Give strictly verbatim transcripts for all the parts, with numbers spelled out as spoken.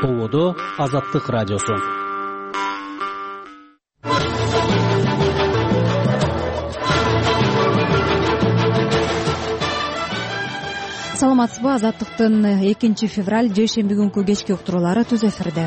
Поводу Азаттык радиосу. Саламатсызбы, Азаттыктын экинчи февраль жейшемби күнкү кечки уктуруулары түз эфирде.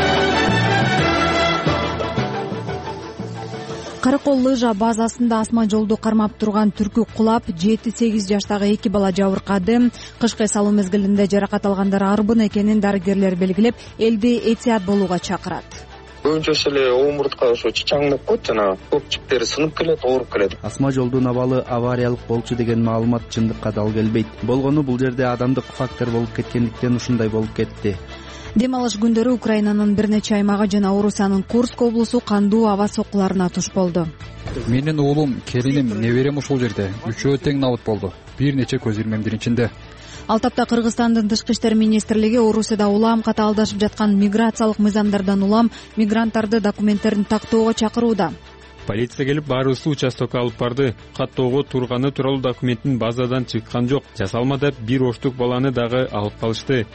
Каракол лыжа базасында асма жолду кармап турган түркү кулап, жети сегиз жаштагы эки бала жабыркады. Кышкы салуу мезгилинде жаракат алгандар арбын экенин дарыгерлер белгилеп, элди этият болууга чакырат. Көбүнчөсү эле омуртка ошо чаңдап коет, жана көпчүктери сынып келет, ооруп келет. Асма жолдун абалы авариялык болчу деген маалымат чындыкка дал келбейт. Болгону бул жерде адамдык фактор болуп кеткендиктен ушундай болуп кетти. Дем алыш күндөрү Украинанын бир нече аймагы жана Орусиянын Курск облусу кандуу аба соккуларына туш болду. Менин уулум, келиним, неберем ушул жерде. Үчөө тең набыт болду. Бир нече көз ирмемдин ичинде. Ал тапта Кыргызстандын тышкы иштер министрлиги Орусияда улам катаалдашып жаткан миграциялык мыйзамдардан улам мигранттарды документтерин тактоого чакырууда. Полиция келип баарыбызды участокко алып барды. Каттоого турганы тууралуу документтин базадан чыккан жок. Жасалма деп бир оштук баланы дагы алып калышты.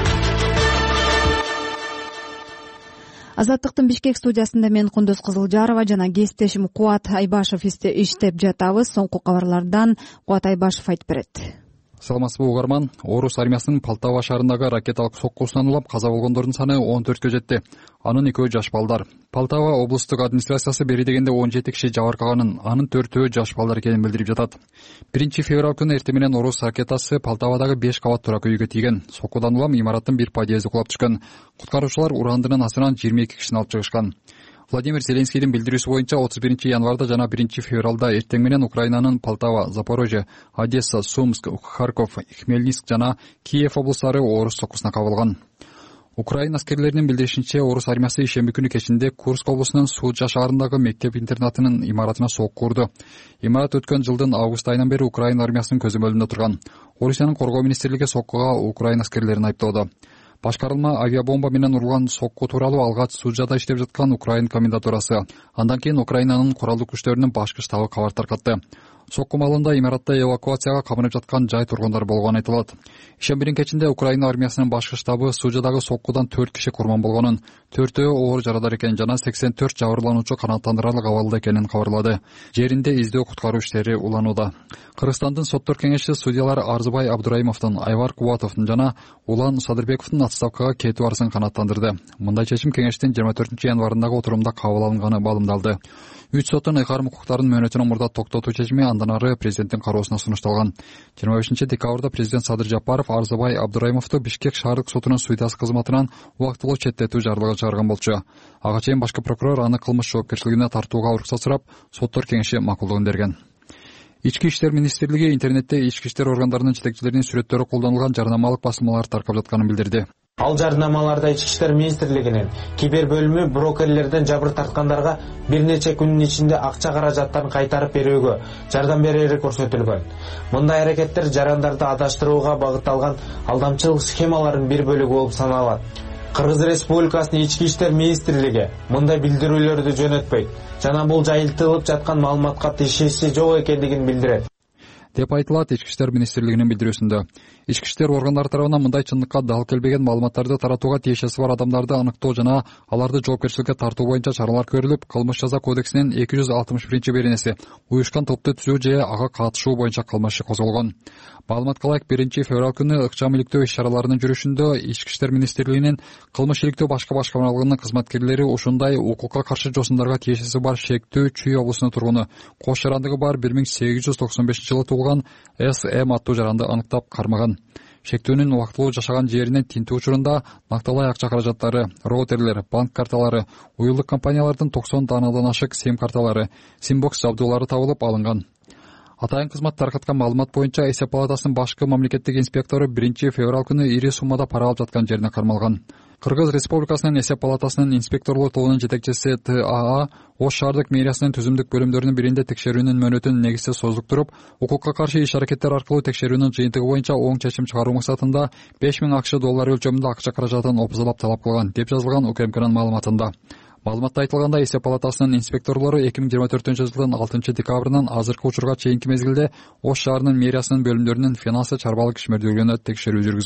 Азаттыктын Бишкек студиясында мен Кундуз Кызылжарова жана кесиптешим Кубат Айбашев иштеп жатабыз. Соңку кабарлардан Кубат Айбашев айтып берет. Саламатсызбы угарман. Орус армиясынын Полтава шаарындагы ракеталык соккусунан улам каза болгондордун саны он төрткө жетти. Анын экөө жаш балдар. Полтава облустук администрациясы бери дегенде он жети киши жабыркаганын, анын төртөө жаш балдар экенин билдирип жатат. биринчи февраль күнү эртең менен Орус ракетасы Полтавадагы беш кабат турак үйгө тийген. Соккудан улам имараттын бир подъезди кулап түшкөн. Куткаруучулар урандынын астынан жыйырма эки кишини алып чыгышкан. Владимир Зеленскийдин билдирүүсү боюнча отуз биринчи январда жана биринчи февралда эртең менен Украинанын Полтава, Запорожье, Одесса, Сумск, Харьков, Хмельницк жана Киев облустары орус соккусуна кабылган. Украина аскерлеринин билдиришинче, Орус армиясы ишемби күнү кечинде Курск облусунун Суджа шаарындагы мектеп-интернатынын имаратына сокку урду. Имарат өткөн жылдын август айынан бери Украина армиясынын көзөмөлүндө турган. Орусиянын коргоо министрлиги соккуга Украина аскерлерин айыптоодо. Башкарылма авиабомба менен урулган сокку тууралуу алгач Суджада иштеп жаткан Украин комендатурасы. Андан кийин Украинанын куралдуу күчтөрүнүн башкы штабы кабар таркатты. Сокку маалында имаратта эвакуацияга камынып жаткан жай тургундар болгону айтылат. Ишембирин кечинде Украина армиясынын башкы штабы Суджадагы соккудан төрт киши курман болгонун, төртөө оор жарадар экенин жана сексен төрт жабырлануучу канааттандырарлык абалда экенин кабарлады. Жеринде издөө куткаруу иштери уланууда. Кыргызстандын соттор кеңешчиси судьялар Арзыбай Абдурайымовдун, Айвар Кубатовдун жана Улан Садырбековдун отставкага кетүү арызын канааттандырды. Мындай чечим кеңештин жыйырма төртүнчү январындагы отурумда кабыл алынганы маалымдалды. Үч соттун ыйгарым укуктарын мөөнөтүнөн мурда токтотуу чечими андан ары президенттин кароосуна сунушталган. жыйырма бешинчи декабрда президент Садыр Жапаров Арзыбай Абдурайымовду Бишкек шаардык сотунун судьясы кызматынан убактылуу четтетүү жарлыгы чыгарган болчу. Ага чейин башкы прокурор аны кылмыш жоопкерчилигине тартууга уруксат сурап, соттор кеңеши макулдугун берген. Ички иштер министрлиги интернетте ички иштер органдарынын жетекчилеринин сүрөттөрү колдонулган жарнамалык басылмалар таркап жатканын билдирди. Ал жарнамаларда Ички иштер министрлигинин кибер бөлүмү брокерлерден жабыр тарткандарга бир нече күнүн ичинде акча каражаттарын кайтарып берүүгө жардам берери көрсөтүлгөн. Мындай аракеттер жарандарды адаштырууга багытталган алдамчылык схемалардын бир бөлүгү болуп саналат. Кыргыз Республикасынын Ички иштер министрлиги мындай билдирүүлөрдү жөнөтпөйт жана бул жайылтылып жаткан маалыматка тиешеси жок экендигин билдирет деп айтылат Ички иштер министрлигинин билдирүүсүндө. Ички иштер органдары тарабынан мындай чындыкка дал келбеген маалыматтарды таратууга тиешеси бар адамдарды аныктоо жана аларды жоопкерчиликке тартуу боюнча чаралар көрүлүп, кылмыш жаза кодексинин эки жүз алтымыш биринчи беренеси уюшкан топту түзүү же ага катышуу боюнча кылмыш козголгон. Маалыматка ылайык биринчи февраль күнү ыкчам иликтөө иш-чараларынын жүрүшүндө Ички иштер министрлигинин кылмыш иликтөө башкы башкармалыгынын кызматкерлери ушундай укукка каршы жосундарга тиешеси бар шектүү Чүй облусунун тургуну, кош жарандыгы бар бир миң сегиз жүз токсон бешинчи жылы туулган С М аттуу жаранды аныктап кармаган. Шектүүнүн убактылуу жашаган жеринен тинтүү учурунда накталай акча каражаттары, роутерлер, банк карталары, уюлдук компаниялардын токсон даанадан ашык сим карталары, симбокс жабдуулары табылып алынган. Атайын кызмат таркаткан маалымат боюнча эсеп палатасынын башкы мамлекеттик инспектору биринчи февраль күнү ири суммада пара алып жаткан жерине кармалган. Кыргыз Республикасынын эсеп палатасынын инспекторлук тобунун жетекчиси Т А А Ош шаардык мэриясынын түзүмдүк бөлүмдөрүнүн биринде текшерүүнүн мөөнөтүн негизсиз созуктуруп, укукка каршы иш-аракеттер аркылуу текшерүүнүн жыйынтыгы боюнча оң чечим чыгаруу максатында беш миң акш доллары өлчөмүндө акча каражатын опузалап талап кылган деп жазылган У К М Кнын маалыматында. Маалыматта айтылгандай, эсеп палатасынын инспекторлору эки миң жыйырма төртүнчү жылдын алтынчы декабрынан азыркы учурга чейинки мезгилде Ош шаарынын мэриясынын бөлүмдөрүнүн финансы чарбалык ишмердүүлүгүнө текшерүү жүргүзгөн.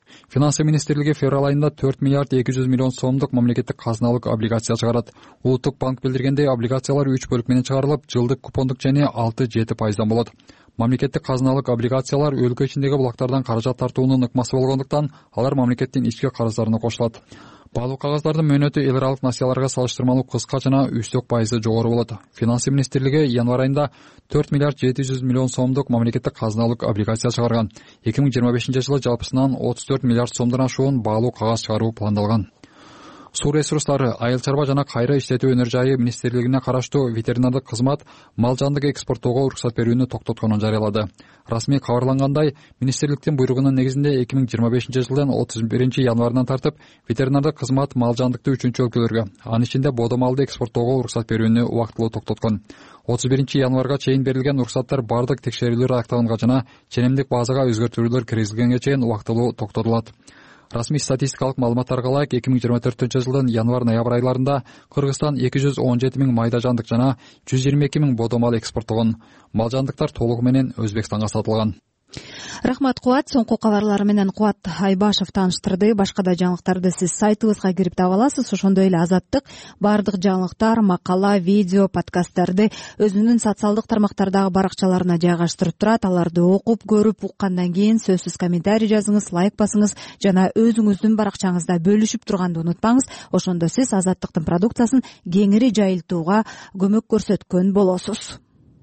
Финансы министрлиги февраль айында төрт миллиард эки жүз миллион сомдук мамлекеттик казыналык облигация чыгарат. Улуттук банк билдиргендей, облигациялар үч бөлүк менен чыгарылып, жылдык купондук жени алты жети пайыздан болот. Мамлекеттик казыналык облигациялар өлкө ичиндеги булактардан каражат тартуунун ыкмасы болгондуктан алар мамлекеттин ички карыздарына кошулат. Баалуу кагаздардын мөөнөтү эл аралык насыяларга салыштырмалуу кыска жана үстөк пайызы жогору болот. Финансы министрлиги январь айында төрт миллиард жети жүз миллион сомдук мамлекеттик казыналык облигация чыгарган. эки миң жыйырма бешинчи жылы жалпысынан отуз төрт миллиард сомдон ашуун баалуу кагаз чыгаруу пландалган. Суу ресурстары, айыл чарба жана кайра иштетүү өнөр жайы министрлигине караштуу ветеринардык кызмат мал жандык экспорттоого уруксат берүүнү токтотконун жарыялады. Расмий кабарлангандай, министрликтин буйругунун негизинде эки миң жыйырма бешинчи жылдын отуз биринчи январынан тартып ветеринардык кызмат мал жандыкты үчүнчү өлкөлөргө, анын ичинде бодо малды экспорттоого уруксат берүүнү убактылуу токтоткон. отуз биринчи январга чейин берилген уруксаттар бардык текшерүүлөр аякталганга жана ченемдик базага өзгөртүүлөр киргизилгенге чейин убактылуу токтотулат. Расмий статистикалык маалыматтарга ылайык эки миң жыйырма төртүнчү жылдын январь-ноябрь айларында Кыргызстан эки жүз он жети миң майда жандык жана жүз жыйырма эки миң бодо мал экспорттогон. Мал жандыктар толугу менен Өзбекстанга сатылган. Рахмат, Кубат. Соңку кабарлар менен Кубат Айбашев тааныштырды. Башка да жаңылыктарды сиз сайтыбызга кирип таба аласыз. Ошондой эле Азаттык баардык жаңылыктар, макала, видео, подкасттарды өзүнүн социалдык тармактардагы баракчаларына жайгаштырып турат. Аларды окуп, көрүп, уккандан кийин сөзсүз комментарий жазыңыз, лайк басыңыз жана өзүңүздүн баракчаңызда бөлүшүп турганды унутпаңыз. Ошондо сиз Азаттыктын продукциясын кеңири жайылтууга көмөк көрсөткөн болосуз.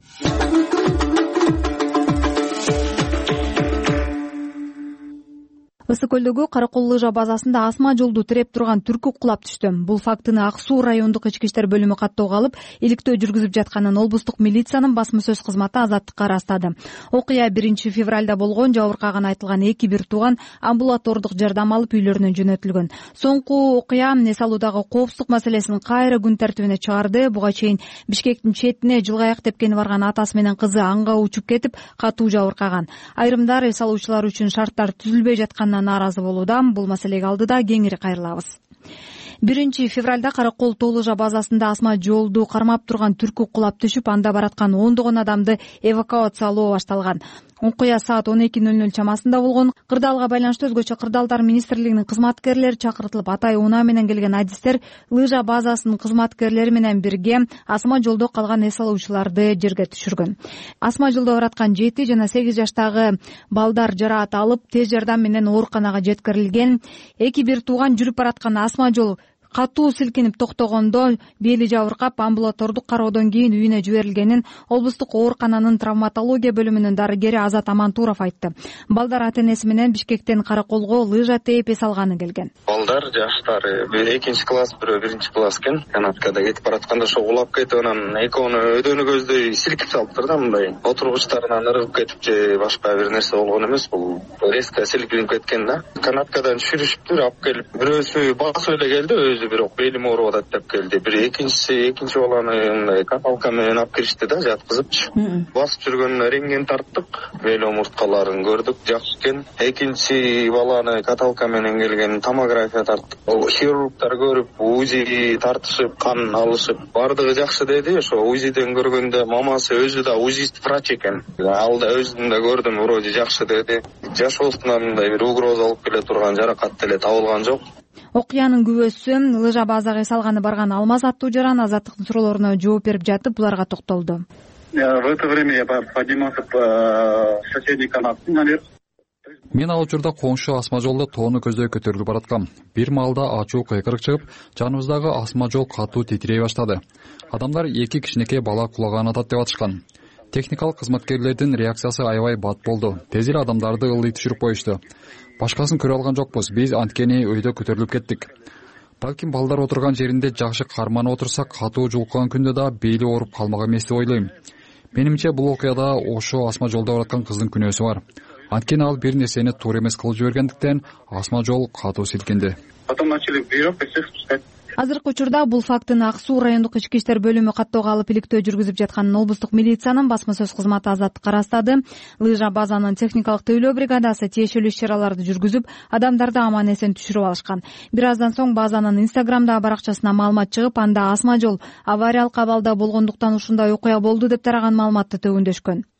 Ысык көлдөгү Каракол лыжа базасында асма жолду тиреп турган түркү кулап түштү. Бул фактыны Ак Суу райондук ички иштер бөлүмү каттоого алып, иликтөө жүргүзүп жатканын облустук милициянын басма сөз кызматы Азаттыкка ырастады. Окуя биринчи февралда болгон. Жабыркаган айтылган эки бир тууган амбулатордук жардам алып үйлөрүнө жөнөтүлгөн. Соңку окуя эс алуудагы коопсуздук маселесин кайра күн тартибине чыгарды. Буга чейин Бишкектин четине жылгаяк тепкени барган атасы менен кызы анга учуп кетип, катуу жабыркаган. Айрымдар эс алуучулар үчүн шарттар түзүлбөй жаткан нааразы болууда. Бул маселеге алдыда кеңири кайрылабыз. биринчи февралда Каракол тоо лыжа базасында асма жолду кармап турган түркү кулап түшүп, анда бараткан ондогон адамды эвакуациялоо башталган. Окуя саат он эки ноль ноль чамасында болгон. Кырдаалга байланыштуу өзгөчө Кырдаалдар министрлигинин кызматкерлери чакыртылып, атай унаа менен келген адистер лыжа базасынын кызматкерлери менен бирге асма жолдо калган эс алуучуларды жерге түшүргөн. Асма жолдо бараткан жети жана сегиз жаштагы балдар жараат алып, тез жардам менен ооруканага жеткирилген. эки бир тууган жүрүп бараткан асма жол катуу силкинип токтогондо бели жабыркап, амбулатордук кароодон кийин үйүнө жиберилгенин облустук оорукананын травматология бөлүмүнүн дарыгери Азат Амантуров айтты. Балдар ата-энеси менен Бишкектен Караколго лыжа тээп эс алганы келген. Балдар жаштары бирөө экинчи класс, бирөө биринчи класс экен. Канаткада кетип баратканда ошо улап кетип, анан экөөнү өдөнү көздөй силкип салыптыр да, мындай отургучтарынан ыргып кетип же башка бир нерсе болгон эмес, бул резко силкинип кеткен да. Канаткадан түшүрүшүптүр, алып келип бирөөсү басып эле келди, өзү бирок белим ооруп атат деп келди. Бир экинчиси экинчи баланы мындай каталка менен алып киришти да, жаткызыпчы. Басып жүргөнүнө рентген тарттык, бел омурткаларын көрдүк, жакшы экен. Экинчи баланы каталка менен келген томография тарттык. Хирургтар көрүп, УЗИ тартышып, кан алышып, бардыгы жакшы деди. Ошо УЗИден көргөндө мамасы өзү да УЗИст врач экен. Ал да өзүн да көрдүм, вроде жакшы деди. Жашоосунан мындай бир угроза алып келе турган жаракат деле табылган жок. Окуянын күбөсү лыжа базага эс алганы барган Алмаз аттуу жаран Азаттыктын суроолоруна жооп берип жатып буларга токтолду. В это время я поднимался по соседней канатке наверх. Мен ал учурда коңшу асма жолдо тоону көздөй көтөрүлүп бараткам. Бир маалда ачуу кыйкырык чыгып, жаныбыздагы асма жол катуу титирей баштады. Адамдар эки кичинекей бала кулаган атат деп атышкан. Техникалык кызматкерлердин реакциясы аябай бат болду. Тез эле адамдарды ылдый түшүрүп коюшту. Башкасын көрө алган жокпуз. Биз анткени өйдө көтөрүлүп кеттик. Балким балдар отурган жеринде жакшы карманып отурсак, катуу жулкуган күндө да бейли ооруп калмак эмес деп ойлойм. Менимче бул окуяда ошо асма жолдо бараткан кыздын күнөөсү бар. Анткени ал бир нерсени туура эмес кылып жибергендиктен асма жол катуу силкинди. Потом начали вверх и всех спускать. Азыркы учурда бул фактыны Ак Суу райондук ички иштер бөлүмү каттоого алып, иликтөө жүргүзүп жатканын облустук милициянын басма сөз кызматы Азаттыкка ырастады. Лыжа базанын техникалык тейлөө бригадасы тиешелүү иш-чараларды жүргүзүп, адамдарды аман эсен түшүрүп алышкан. Бир аздан соң базанын Инстаграмдагы баракчасына маалымат чыгып, анда асма жол авариялык абалда болгондуктан ушундай окуя болду деп тараган маалыматты төгүндөшкөн.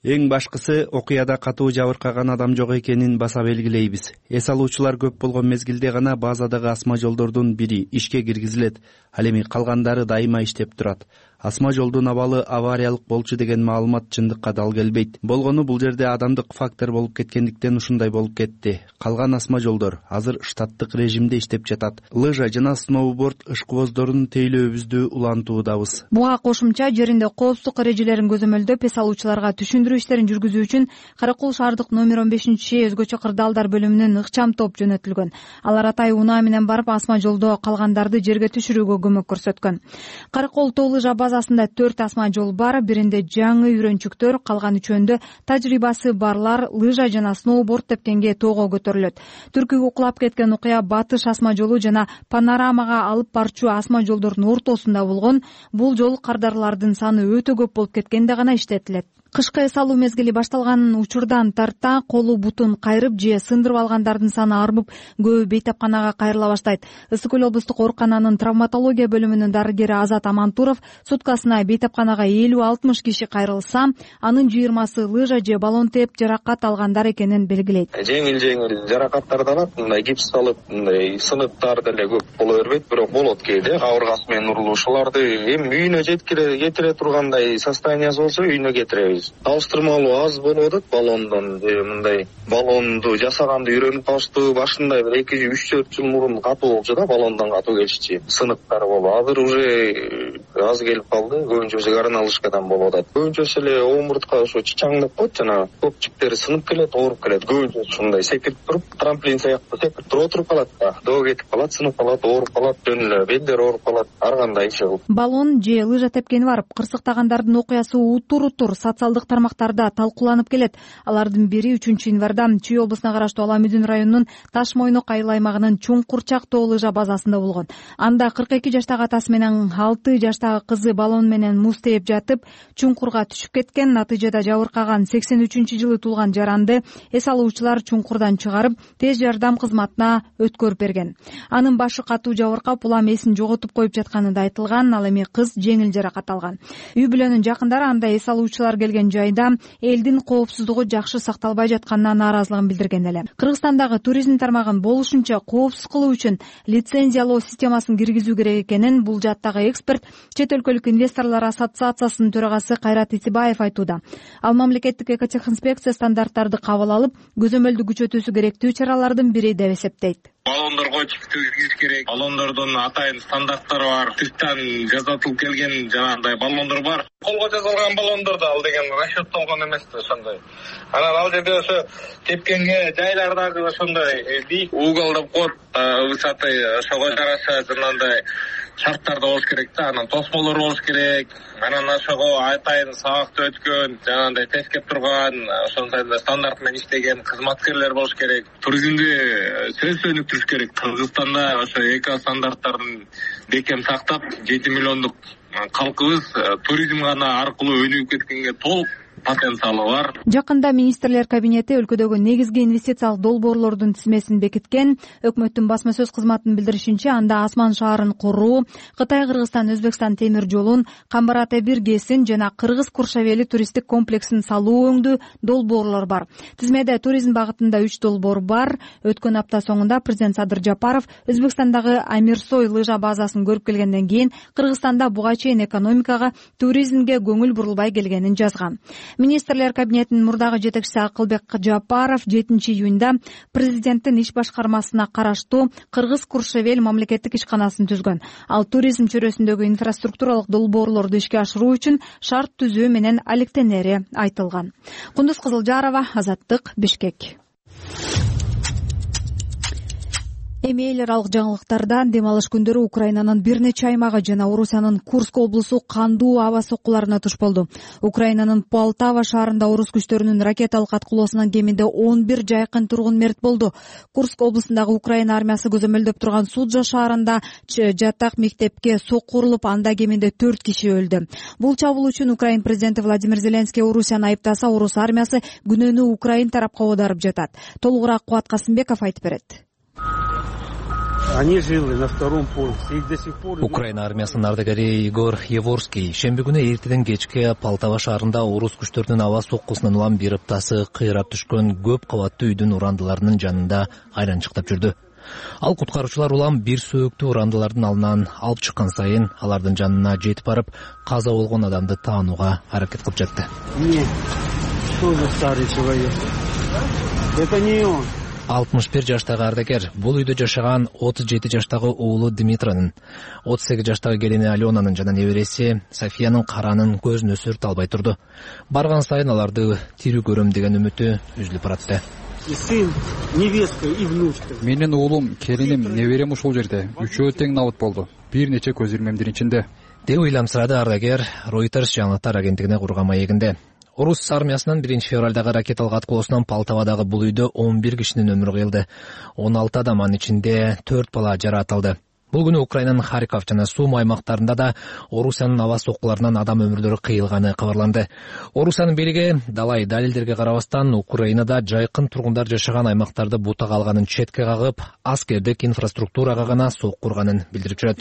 Эң башкысы, окуяда катуу жабыркаган адам жок экенин баса белгилейбиз. Эс алуучулар көп болгон мезгилде гана базадагы асма жолдордун бири ишке киргизилет. Ал эми калгандары дайыма иштеп турат. Асма жолдун абалы авариялык болчу деген маалымат чындыкка дал келбейт. Болгону бул жерде адамдык фактор болуп кеткендиктен ушундай болуп кетти. Калган асма жолдор азыр штаттык режимде иштеп жатат. Лыжа жана сноуборд ышкыбоздорун тейлөөбүздү улантуудабыз. Буга кошумча жеринде коопсуздук эрежелерин көзөмөлдөп эс алуучуларга түшүндүрүү иштерин жүргүзүү үчүн Каракол шаардык номер он бешинчи өзгөчө кырдаалдар бөлүмүнүн ыкчам топ жөнөтүлгөн. Алар атай унаа менен барып асма жолдо калгандарды жерге түшүрүүгө көмөк көрсөткөн. Каракол тоо лыжа базасында төрт асма жол бар, биринде жаңы үйрөнчүктөр, калган үчөөндө тажрыйбасы барлар лыжа жана сноуборд тепкенге тоого көтөрүлөт. Түркүгө кулап кеткен окуя батыш асма жолу жана панорамага алып барчу асма жолдордун ортосунда болгон. Бул жол кардарлардын саны өтө көп болуп кеткенде гана иштетилет. Кышкы эс алуу мезгили башталган учурдан тарта колу бутун кайрып же сындырып алгандардын саны арбып, көбү бейтапканага кайрыла баштайт. Ысык көл облустук оорукананын травматология бөлүмүнүн дарыгери Азат Амантуров суткасына бейтапканага элүү алтымыш киши кайрылса, анын жыйырмасы лыжа же баллон теп жаракат алгандар экенин белгилейт. Жеңил жеңил жаракаттарды алат, мындай гипс салып, мындай сыныптар деле көп боло бербейт, бирок болот кээде кабыргасы менен урулушууларды эми үйүнө жеткире кетире тургандай состояниясы болсо үйүнө кетиребиз. Алыштырмалуу аз болуп атат баллондон. Мындай баллонду жасаганды үйрөнүп калыштуу. Башында бир эки үч төрт жыл мурун катуу болчу да, баллондон катуу келишчи. Сыныктар болуп. Азыр уже аз келип калды. Көбүнчөсү коронавирускадан болуп атат. Көбүнчөсү эле омуртка ошо чичаң деп коет, жана көпчүктөрү сынып келет, ооруп келет. Көбүнчөсү ушундай секирип туруп, трамплин сыяктуу секирип туруп отуруп калат да. Доо кетип калат, сынып калат, ооруп калат, жөн эле белдер ооруп калат. Ар кандай иши кылып. Баллон же лыжа тепкени барып кырсыктагандардын окуясы утур-утур социалдык тармактарда талкууланып келет. Алардын бири үчүнчү январда Чүй облусуна караштуу Ала Мүдүн районунун Таш Мойнок айыл аймагынын Чуңкурчак тоо лыжа базасында болгон. Анда кырк эки жаштагы атасы менен алты жаштагы кызы баллон менен муз тээп жатып, чуңкурга түшүп кеткен. Натыйжада жабыркаган сексен үчүнчү жылы туулган жаранды эс алуучулар чуңкурдан чыгарып, тез жардам кызматына өткөрүп берген. Анын башы катуу жабыркап, улам эсин жоготуп коюп жатканы да айтылган. Ал эми кыз жеңил жаракат алган. Үй бүлөнүн жакындары анда эс алуучулар келген жайда элдин коопсуздугу жакшы сакталбай жатканына нааразылыгын билдирген эле. Кыргызстандагы туризм тармагын болушунча коопсуз кылуу үчүн лицензиялоо системасын киргизүү керек экенин бул жаттагы эксперт Чет өлкөлүк инвесторлор ассоциациясынын төрагасы Кайрат Итибаев айтууда. Ал мамлекеттик экотехинспекция стандарттарды кабыл алып, көзөмөлдү күчөтүүсү керектүү чаралардын бири деп эсептейт. Баллондорго чектүү керек. Баллондордун атайын стандарттары бар. Тыштан жасатылып келген жанагындай баллондор бар. Колго жасалган баллондор да ал деген расчеттолгон эмес да ошондой. Анан ал жерде ошо тепкенге жайлардагы ошондой бийик угол деп коет, высоты ошого жараша жанагындай шарттарда болуш керек да. Анан тосмолор болуш керек. Анан ошого атайын сабакты өткөн, жанагындай тескеп турган, ошондой стандарт менен иштеген кызматкерлер болуш керек. Туризмди сөзсүз өнүктүрүш керек. Кыргызстанда ошо эко стандарттарын бекем сактап, жети миллиондук калкыбыз туризм гана аркылуу өнүгүп кеткенге толук потенциалы бар. Жакында министрлер кабинети өлкөдөгү негизги инвестициялык долбоорлордун тизмесин бекиткен. Өкмөттүн басма сөз кызматынын билдиришинче, анда Асман шаарын куруу, Кытай Кыргызстан Өзбекстан темир жолун, Камбар Ата бир ГЭСин жана Кыргыз Куршавели туристтик комплексин салуу өңдүү долбоорлор бар. Тизмеде туризм багытында үч долбоор бар. Өткөн апта соңунда президент Садыр Жапаров Өзбекстандагы Амирсой лыжа базасын көрүп келгенден кийин Кыргызстанда буга чейин экономикага, туризмге көңүл бурулбай келгенин жазган. Министрлер кабинетинин мурдагы жетекчиси Акылбек Жапаров жетинчи июнда президенттин иш башкармасына караштуу Кыргыз Куршевел мамлекеттик ишканасын түзгөн. Ал туризм чөйрөсүндөгү инфраструктуралык долбоорлорду ишке ашыруу үчүн шарт түзүү менен алектенери айтылган. Кундуз Кызылжарова, Азаттык, Бишкек. Эми эл аралык жаңылыктардан дем алыш күндөрү Украинанын бир нече аймагы жана Орусиянын Курск облусу кандуу аба соккуларына туш болду. Украинанын Полтава шаарында орус күчтөрүнүн ракеталык аткылоосунан кеминде он бир жайкын тургун мерт болду. Курск облусундагы Украина армиясы көзөмөлдөп турган Суджа шаарында жатак мектепке сокку урулуп, анда кеминде төрт киши өлдү. Бул чабуул үчүн Украин президенти Владимир Зеленский Орусияны айыптаса, орус армиясы күнөөнү Украин тарапка оодарып жатат. Толугураак Кубат Касымбеков айтып берет. Они жили на втором поясе. Их до сих пор... Украина армиясынын ардагери Игор Еворский шемби күнү эртеден кечке Полтава шаарында орус күчтөрүнүн аба соккусунан улам бир ыптасы кыйрап түшкөн көп кабаттуу үйдүн урандыларынын жанында айранчыктап жүрдү. Ал куткаруучулар улам бир сөөктүү урандылардын алдынан алып чыккан сайын алардын жанына жетип барып, каза болгон адамды таанууга аракет кылып жатты. Нет, тоже старый человек. Это не он. алтымыш бир жаштагы ардагер бул үйдө жашаган отуз жети жаштагы уулу Дмитранын, отуз сегиз жаштагы келини Аленанын жана небереси Софиянын каранын көзүнө сүрт албай турду. Барган сайын аларды тирүү көрөм деген үмүтү үзүлүп баратты. Сын, невестка и внучка. Менин уулум, келиним, неберем ушул жерде. Үчөө тең набыт болду. Бир нече көз ирмемдин ичинде. деп ыйламсырады ардагер Reuters жаңылыктар агенттигине курган маегинде. Орус армиясынын биринчи февралдагы ракеталык аткылоосунан Полтавадагы бул үйдө он бир кишинин өмүрү кыйылды. он алты адам, анын ичинде төрт бала жаракат алды. Бул күнү Украинанын Харьков жана Сум аймактарында да Орусиянын аба соккуларынан адам өмүрлөрү кыйылганы кабарланды. Орусиянын бийлиги далай далилдерге карабастан Украинада жайкын тургундар жашаган аймактарды бутага алганын четке кагып, аскердик инфраструктурага гана сок курганын билдирип жүрөт.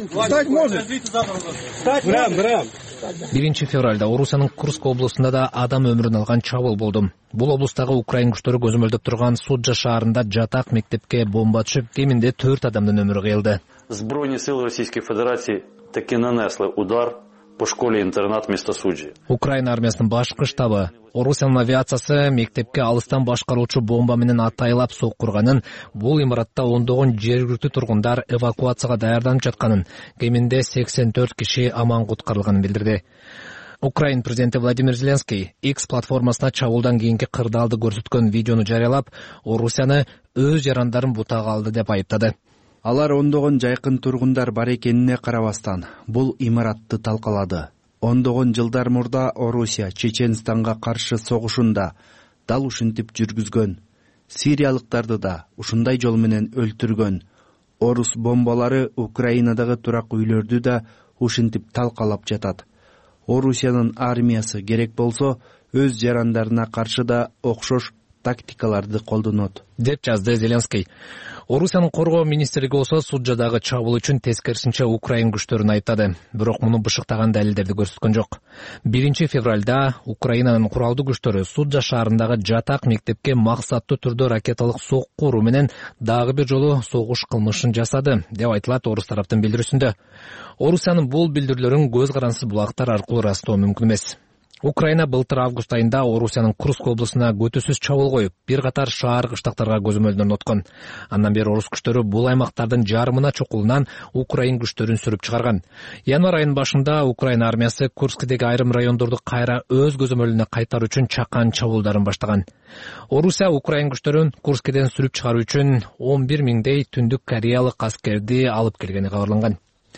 биринчи февралда Орусиянын Курск облусунда да адам өмүрүн алган чабуул болду. Бул облустагы Украин күчтөрү көзөмөлдөп турган Суджа шаарында жатак мектепке бомба түшүп, кеминде төрт адамдын өмүрү кыйылды. Збройні сили Російської Федерації таки нанесли удар по школі-інтернат міста Суджі. Украина армиясынын башкы штабы Орусиянын авиациясы мектепке алыстан башкаруучу бомба менен атайлап сок курганын, бул имаратта ондогон жергиликтүү тургундар эвакуацияга даярданып жатканын, кеминде сексен төрт киши аман куткарылганын билдирди. Украин президенти Владимир Зеленский X платформасына чабуулдан кийинки кырдаалды көрсөткөн видеону жарыялап, Орусияны өз жарандарын бутага алды деп айыптады. Алар ондогон жайкын тургундар бар экенине карабастан бул имаратты талкалады. Ондогон жылдар мурда Орусия Чеченстанга каршы согушунда дал ушинтип жүргүзгөн. Сириялыктарды да ушундай жол менен өлтүргөн. Орус бомбалары Украинадагы турак үйлөрдү да ушинтип талкалап жатат. Орусиянын армиясы керек болсо өз жарандарына каршы да окшош тактикаларды колдонот, деп жазды Зеленский. Орусиянын коргоо министрлиги болсо Суджадагы чабуул үчүн тескерисинче Украин күчтөрүн айыптады, бирок муну бышыктаган далилдерди көрсөткөн жок. биринчи февралда Украинанын куралдуу күчтөрү Суджа шаарындагы жатак мектепке максаттуу түрдө ракеталык сокку уруу менен дагы бир жолу согуш кылмышын жасады, деп айтылат орус тараптын билдирүүсүндө. Орусиянын бул билдирүүлөрүн көз карансыз булактар аркылуу ырастоо мүмкүн эмес. Украина былтыр август айында Орусиянын Курск облусуна көтүсүз чабуул коюп, бир катар шаар кыштактарга көзөмөлдөн откон. Андан бери орус күчтөрү бул аймактардын жарымына чукулунан Украин күчтөрүн сүрүп чыгарган. Январь айынын башында Украина армиясы Курскдеги айрым райондорду кайра өз көзөмөлүнө кайтаруу үчүн чакан чабуулдарын баштаган. Орусия Украин күчтөрүн Курскден сүрүп чыгаруу үчүн он бир миңдей түндүк кореялык аскерди алып келгени кабарланган.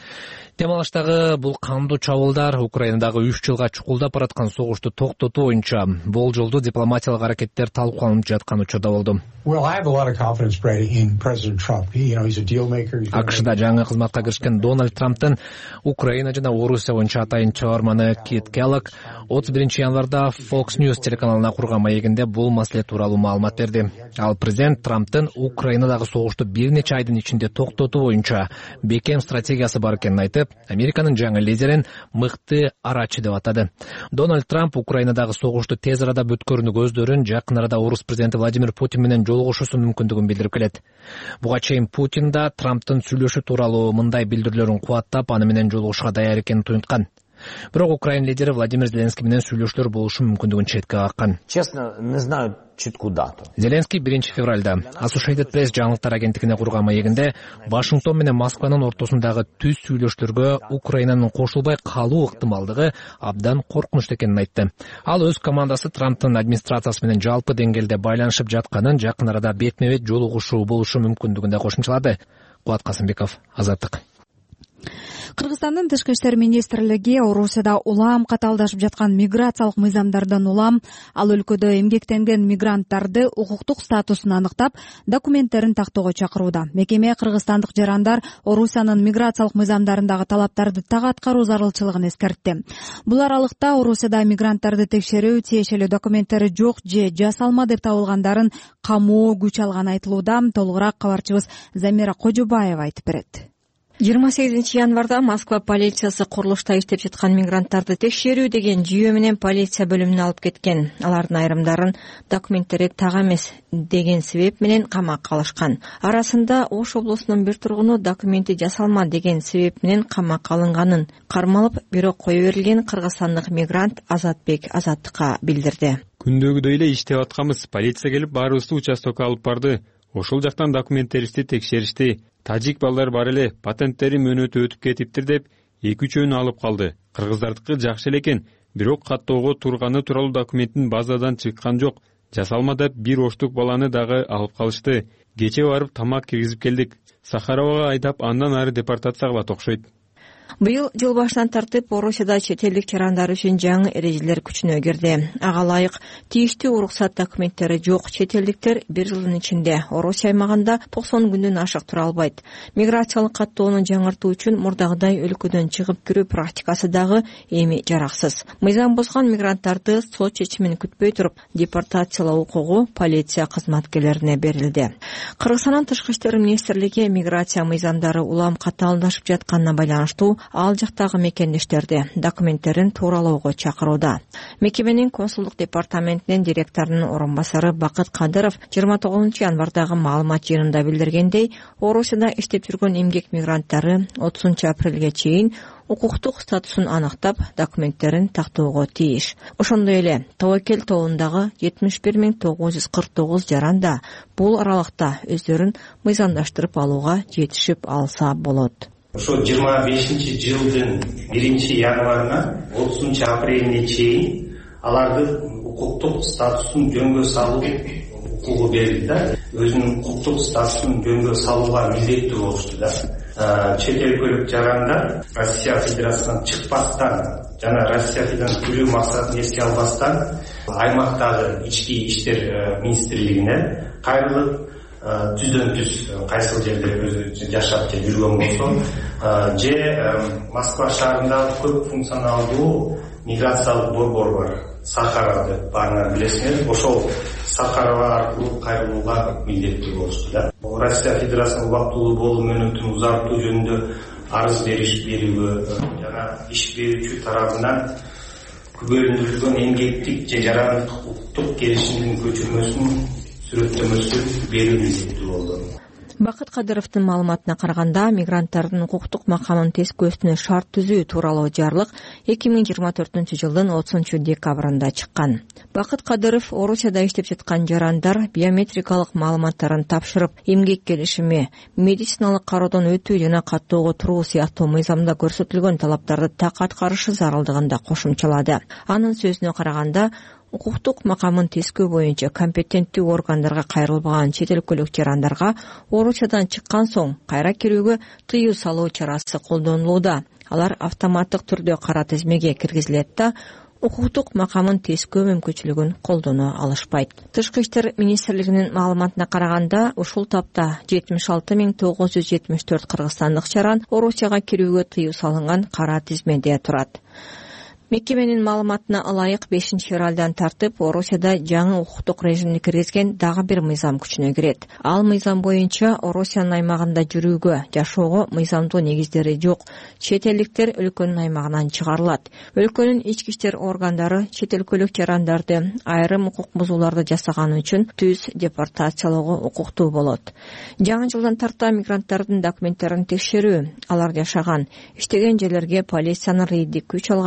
Темалаштагы бул кандуу чабуулдар Украинадагы үч жылга чукулдап бараткан согушту токтотуу боюнча болжолдуу дипломатиялык аракеттер талкууланып жаткан учурда болду. АКШда жаңы кызматка киришкен Дональд Трамптын Украина жана Орусия боюнча атайын чыгарманы Кит Келлог отуз биринчи январда Fox News телеканалына курган маегинде бул маселе тууралуу маалымат берди. Ал президент Трамптын Украинадагы согушту бир нече айдын ичинде токтотуу боюнча бекем стратегиясы бар экенин айтып, Американын жаңы лидерин мыкты арачы деп атады. Дональд Трамп Украинадагы согушту тез арада бүткөрүүнү көздөрүн жакын арада орус президенти Владимир Путин менен жолугушуусу мүмкүндүгүн билдирип келет. Буга чейин Путин да Трамптын сүйлөшүү тууралуу мындай билдирүүлөрүн кубаттап, аны менен жолугушууга даяр экенин туюнткан. Бирок Украин лидери Владимир Зеленский менен сүйлөшүүлөр болушу мүмкүндүгүн четке каккан. Честно, не знаю читкую дату. Зеленский биринчи февралда Associated Press жаңылыктар агенттигине курган маегинде Вашингтон менен Москванын ортосундагы түз сүйлөшүүлөргө Украинанын кошулбай калуу ыктымалдыгы абдан коркунучтуу экенин айтты. Ал өз командасы Трамптын администрациясы менен жалпы деңгээлде байланышып жатканын, жакын арада бетме-бет жолугушуу болушу мүмкүндүгүн да кошумчалады. Кубат Касымбеков, Азаттык. Кыргызстандын Тышкы иштер министрлиги Орусияда улам катаалдашып жаткан миграциялык мыйзамдардан улам ал өлкөдө эмгектенген мигранттарды укуктук статусун аныктап, документтерин тактоого чакырууда. Мекеме кыргызстандык жарандар Орусиянын миграциялык мыйзамдарындагы талаптарды так аткаруу зарылчылыгын эскертти. Бул аралыкта Орусияда мигранттарды текшерүү, тиешелүү документтери жок же жасалма деп табылгандарын камоо күч алганы айтылууда. Толугураак кабарчыбыз Замира Кожобаева айтып берет. жыйырма сегизинчи январда Москва полициясы курулушта иштеп жаткан мигранттарды текшерүү деген жүйө менен полиция бөлүмүнө алып кеткен. Алардын айрымдарын документтери так эмес деген себеп менен камакка алышкан. Арасында Ош облусунун бир тургуну документи жасалма деген себеп менен камакка алынганын кармалып, бирок кое берилген кыргызстандык мигрант Азатбек Азаттыкка билдирди. Күндөгүдөй эле иштеп атканбыз. Полиция келип баарыбызды участокко алып барды. Ошол жактан документтерибизди текшеришти. Тажик балдар бар эле, патенттери мөөнөтү өтүп кетиптир деп эки үчөөнү алып калды. Кыргыздардыкы жакшы эле экен, бирок каттоого турганы тууралуу документтин базадан чыккан жок. Жасалма деп бир оштук баланы дагы алып калышты. Кече барып тамак киргизип келдик. Сахаровага айдап андан ары депортация кылат окшойт. Быйыл жыл башынан тартып Орусияда чет элдик жарандар үчүн жаңы эрежелер күчүнө кирди. Ага ылайык тийиштүү уруксат документтери жок чет элдиктер бир жылдын ичинде Орусия аймагында токсон күндөн ашык тура албайт. Миграциялык каттоону жаңыртуу үчүн мурдагыдай өлкөдөн чыгып кирүү практикасы дагы эми жараксыз. Мыйзам бузган мигранттарды сот чечимин күтпөй туруп депортациялоо укугу полиция кызматкерлерине берилди. Кыргызстандын Тышкы иштер министрлиги миграция мыйзамдары улам катаалдашып жатканына байланыштуу ал жактагы мекендештерди документтерин тууралоого чакырууда. Мекеменин консулдук департаментинин директорунун орун басары Бакыт Кадыров жыйырма тогузунчу январдагы маалымат жыйынында билдиргендей, Орусияда иштеп жүргөн эмгек мигранттары отузунчу апрелге чейин укуктук статусун аныктап, документтерин тактоого тийиш. Ошондой эле Тобокел тобундагы жетимиш бир миң тогуз жүз кырк тогуз жаран да бул аралыкта өздөрүн мыйзамдаштырып алууга жетишип алса болот. Ошо жыйырма бешинчи жылдын биринчи январынан отузунчу апрелине чейин алардын укуктук статусун жөнгө салуу укугу берилди да. Өзүнүн укуктук статусун жөнгө салууга милдеттүү болушту да. Чет өлкөлүк жарандар Россия Федерациясынан чыкпастан жана Россиядан кирүү максатын эске албастан аймактагы ички иштер министрлигине кайрылып түздөн түз кайсыл жерде өзү жашап же жүргөн болсо же Москва шаарында көп функционалдуу миграциялык борбор бар. Сахара деп баарыңар билесиңер. Ошол Сахарова аркылуу кайрылууга милдеттүү болушту да. Россия Федерациясынын убактылуу болуу мөөнөтүн узартуу жөнүндө арыз бериш берүүгө жана иш берүүчү тарабынан күбөлөндүрүлгөн эмгектик же жарандык укуктук келишимдин көчүрмөсүн сүрөттөмөсү берүү милдеттүү болду. Бакыт Кадыровдун маалыматына караганда, мигранттардын укуктук макамын тескөөсүнө шарт түзүү тууралуу жарлык эки миң жыйырма төртүнчү жылдын отузунчу декабрында чыккан. Бакыт Кадыров Орусияда иштеп жаткан жарандар биометрикалык маалыматтарын тапшырып, эмгек келишими, медициналык кароодон өтүү жана каттоого туруу сыяктуу мыйзамда көрсөтүлгөн талаптарды так аткарышы зарылдыгын да кошумчалады. Анын сөзүнө караганда, укуктук макамын тескөө боюнча компетенттүү органдарга кайрылбаган чет өлкөлүк жарандарга Орусиядан чыккан соң кайра кирүүгө тыюу салуу чарасы колдонулууда. Алар автоматтык түрдө кара тизмеге киргизилет да, укуктук макамын тескөө мүмкүнчүлүгүн колдоно алышпайт. Тышкы иштер министрлигинин маалыматына караганда, ушул тапта жетимиш алты миң тогуз жүз жетимиш төрт кыргызстандык жаран Орусияга кирүүгө тыюу салынган кара тизмеде турат. Мекеменин маалыматына ылайык бешинчи февралдан тартып Орусияда жаңы укуктук режимди киргизген дагы бир мыйзам күчүнө кирет. Ал мыйзам боюнча Орусиянын аймагында жүрүүгө, жашоого мыйзамдуу негиздери жок чет элдиктер өлкөнүн аймагынан чыгарылат. Өлкөнүн ички иштер органдары чет өлкөлүк жарандарды айрым укук бузууларды жасаганы үчүн түз депортациялоого укуктуу болот. Жаңы жылдан тарта мигранттардын документтерин текшерүү, алар жашаган, иштеген жерлерге полициянын рейддик күч алганы ар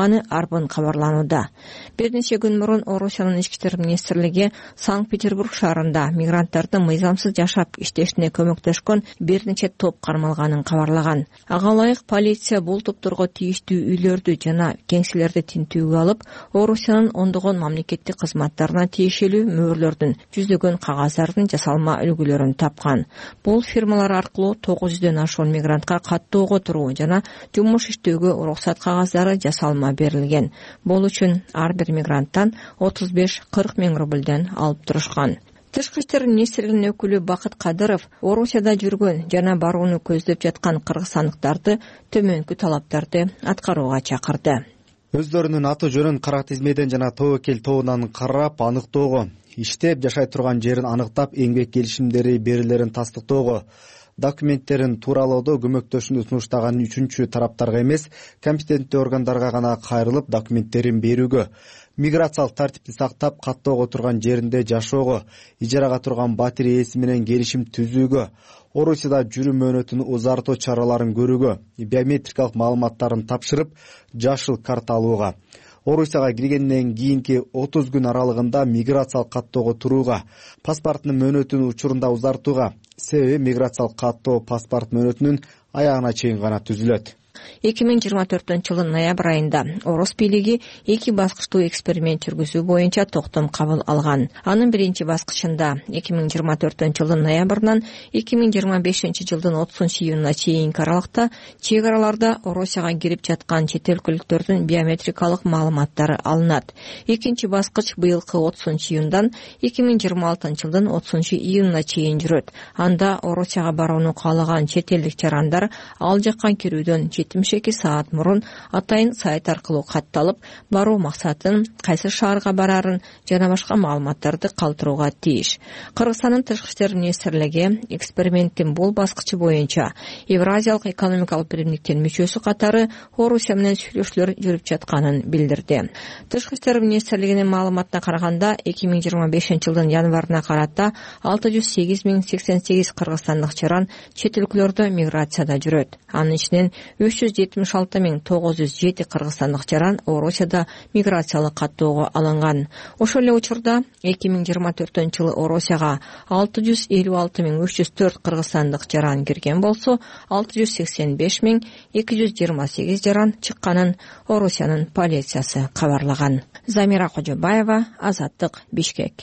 барбын кабарланууда. Бир нече күн мурун Орусиянын ички иштер министрлиги Санкт-Петербург шаарында мигранттардын мыйзамсыз жашап иштешине көмөктөшкөн бир нече топ кармалганын кабарлаган. Ага ылайык полиция бул топторго тийиштүү үйлөрдү жана кеңселерди тинтүүгө алып, Орусиянын ондогон мамлекеттик кызматтарына тиешелүү мөөрлөрдүн, жүздөгөн кагаздардын жасалма үлгүлөрүн тапкан. Бул фирмалар аркылуу тогуз жүздөн ашуун мигрантка каттоого туруу жана жумуш иштөөгө уруксат кагаздары жасалма берилген. Бул үчүн ар бир мигранттан отуз беш кырк миң рубльден алып турушкан. Тышкы иштер министрлигинин өкүлү Бакыт Кадыров Орусияда жүргөн жана барууну көздөп жаткан кыргызстандыктарды төмөнкү талаптарды аткарууга чакырды. Өздөрүнүн аты жөнүн карак тизмеден жана тобокел тобунан карап аныктоого, иштеп жашай турган жерин аныктап, эмгек келишимдери берилерин тастыктоого, документтерин тууралоодо көмөктөшүүнү сунуштаган үчүнчү тараптарга эмес, компетенттүү органдарга гана кайрылып документтерин берүүгө, миграциялык тартипти сактап, каттоого турган жеринде жашоого, ижарага турган батир ээси менен келишим түзүүгө, Орусияда жүрүү мөөнөтүн узартуу чараларын көрүүгө, биометрикалык маалыматтарын тапшырып, жашыл карта алууга, Орусияга киргенден кийинки отуз күн аралыгында миграциялык каттоого турууга, паспорттун мөөнөтүн учурунда узартууга, себеби миграциялык каттоо паспорт мөөнөтүнүн аягына чейин гана түзүлөт. эки миң жыйырма төртүнчү жылдын ноябрь айында Орус бийлиги эки баскычтуу эксперимент жүргүзүү боюнча токтом кабыл алган. Анын биринчи баскычында эки миң жыйырма төртүнчү жылдын ноябрынан эки миң жыйырма бешинчи жылдын отузунчу июнуна чейинки аралыкта чек араларда Орусияга кирип жаткан чет өлкөлүктөрдүн биометрикалык маалыматтары алынат. Экинчи баскыч быйылкы отузунчу июндан эки миң жыйырма алтынчы жылдын отузунчу июнуна чейин жүрөт. Анда Орусияга барууну каалаган чет элдик жарандар ал жакка кирүүдөн жетимиш эки саат мурун атайын сайт аркылуу катталып, баруу максатын, кайсы шаарга барарын жана башка маалыматтарды калтырууга тийиш. Кыргызстандын тышкы иштер министрлиги эксперименттин бул баскычы боюнча Евразиялык экономикалык биримдиктин мүчөсү катары Орусия менен сүйлөшүүлөр жүрүп жатканын билдирди. Тышкы иштер министрлигинин маалыматына караганда, эки миң жыйырма бешинчи жылдын январына карата алты жүз сегиз миң сексен сегиз кыргызстандык жаран чет өлкөлөрдө миграцияда жүрөт. Анын ичинен үч жүз жетимиш алты миң тогуз жүз жети кыргызстандык жаран Орусияда миграциялык каттоого алынган. Ошол эле учурда эки миң жыйырма төртүнчү жылы Орусияга алты жүз элүү алты миң үч жүз төрт кыргызстандык жаран кирген болсо, алты жүз сексен беш миң эки жүз жыйырма сегиз жаран чыкканын Орусиянын полициясы кабарлаган. Замира Кожобаева, Азаттык, Бишкек.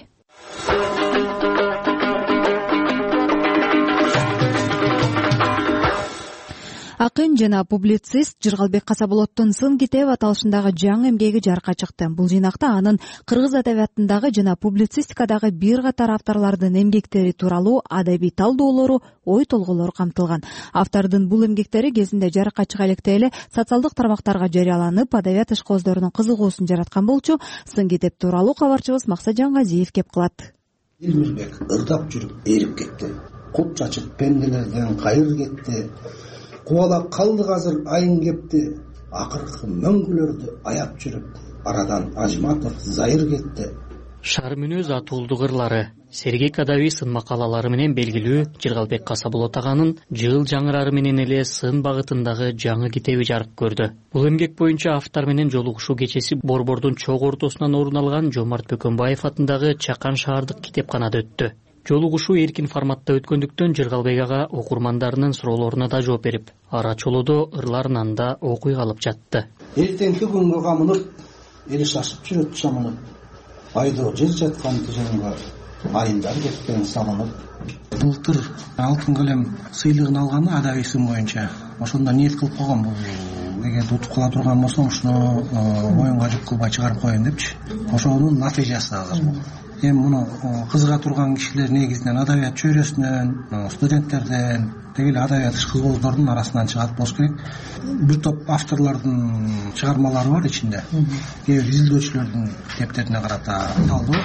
Акын жана публицист Жыргалбек Касаболоттун «Сын китеп» аталышындагы жаңы эмгеги жарыкка чыкты. Бул жыйнакта анын кыргыз адабиятындагы жана публицистикадагы бир катар авторлордун эмгектери тууралуу адабий талдоолору, ой толгоолору камтылган. Автордун бул эмгектери кезинде жарыкка чыга электе эле социалдык тармактарга жарыяланып, адабият ишкозорунун кызыгуусун жараткан болчу. «Сын китеп» тууралуу кабарчыбыз Максат Жангазиев кеп кылат. Элмирбек ырдап жүрүп эрип кетти. Кут чачып пенделерден кайыр кетти. Кубалап калдык азыр айын кепти. Акыркы мөңгүлөрдү аяп жүрүп, арадан Ажматов Зайыр кетти. Шар мүнөз атуулдук ырлары, сергек адабий сын макалалары менен белгилүү Жыргалбек Касаболот аганын жыл жаңырары менен эле сын багытындагы жаңы китеби жарык көрдү. Бул эмгек боюнча автор менен жолугушуу кечеси Борбордун чок ортосунан орун алган Жомарт Бөкөнбаев атындагы Чакан шаардык китепканада өттү. Жолугушуу эркин форматта өткөндүктөн Жыргалбек ага окурмандарынын суроолоруна да жооп берип, ара чолодо ырларын да окуй калып жатты. Эртеңки күнгө камынып, эли шашып жүрөт чамынып. Айдоо жер жаткан тыжыңга айылдар кеткен салынып. Былтыр алтын калем сыйлыгын алганы адабий сын боюнча. Ошондо ниет кылып койгон, бул эгерде утуп кала турган болсом, ушуну моюнга жүк кылбай чыгарып коеюн депчи. Ошонун натыйжасы азыр бул. Эми муну кызыга турган кишилер негизинен адабият чөйрөсүнөн, студенттерден, дегеле адабият ишкозордун арасынан чыгат болуш керек. Бир топ авторлордун чыгармалары бар ичинде. Кээ бир изилдөөчүлөрдүн китептерине карата талдоо.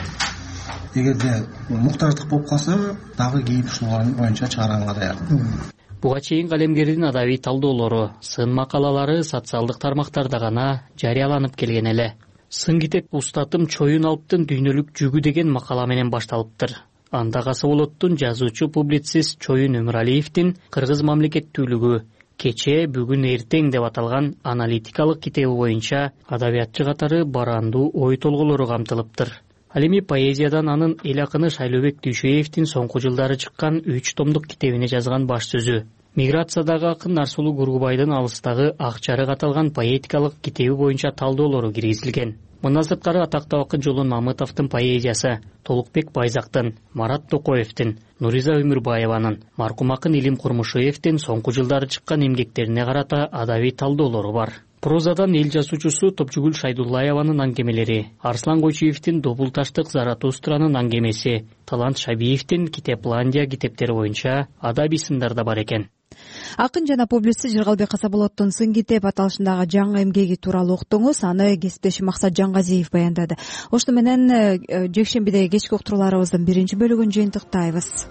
Эгерде муктаждык болуп калса, дагы кийин ушул боюнча чыгарганга даярмын. Буга чейин калемгердин адабий талдоолору, сын макалалары социалдык тармактарда гана жарыяланып келген эле. Сын китеп устатым чоюн алыптын дүйнөлүк жүгү деген макала менен башталыптыр. Анда Касаболоттун жазуучу публицист Чоюн Өмүралиевдин кыргыз мамлекеттүүлүгү, кечээ бүгүн эртең деп аталган аналитикалык китеби боюнча адабиятчы катары барандуу ой толгоолору камтылыптыр. Ал эми поэзиядан анын эл акыны Шайлообек Дүйшөевдин соңку жылдары чыккан үч томдук китебине жазган баш сөзү. Миграциядагы акын Нарсулуу Гургубайдын Алыстагы ак чарык аталган поэтикалык китеби боюнча талдоолору киргизилген. Мындан сырткары атактуу акын Жолон Мамытовдун поэзиясы, Толукбек Байзактын, Марат Токоевдин, Нуриза Өмүрбаеванын, маркум акын Илим Курмушевдин соңку жылдары чыккан эмгектерине карата адабий талдоолору бар. Прозадан эл жазуучусу Топчугүл Шайдуллаеванын аңгемелери, Арслан Койчуевдин Добул таштык Заратустранын аңгемеси, Талант Шабиевдин Китепландия китептери боюнча адабий сындар да бар экен. Акын жана публицист Жыргалбек Касаболоттун Сын китеп аталышындагы жаңы эмгеги тууралуу уктуңуз. Аны кесиптешим Максат Жангазиев баяндады. Ошону менен жекшембидеги кечки уктурууларыбыздын биринчи бөлүгүн жыйынтыктайбыз.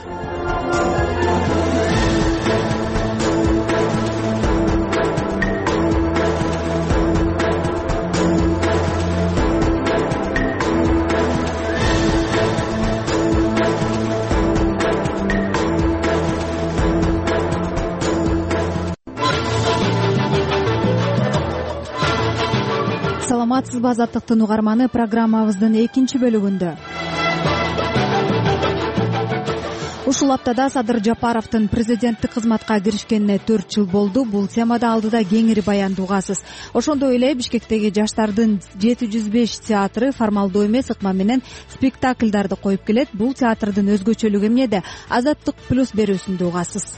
Саламатсызбы азаттыктын угарманы, программабыздын экинчи бөлүгүндө. Ушул аптада Садыр Жапаровдун президенттик кызматка киришкенине төрт жыл болду. Бул темада алдыда кеңири баяндуу угасыз. Ошондой эле Бишкектеги жаштардын жети жүз беш театры формалдуу эмес ыкма менен спектакльдарды коюп келет. Бул театрдын өзгөчөлүгү эмнеде? Азаттык плюс берүүсүндө угасыз.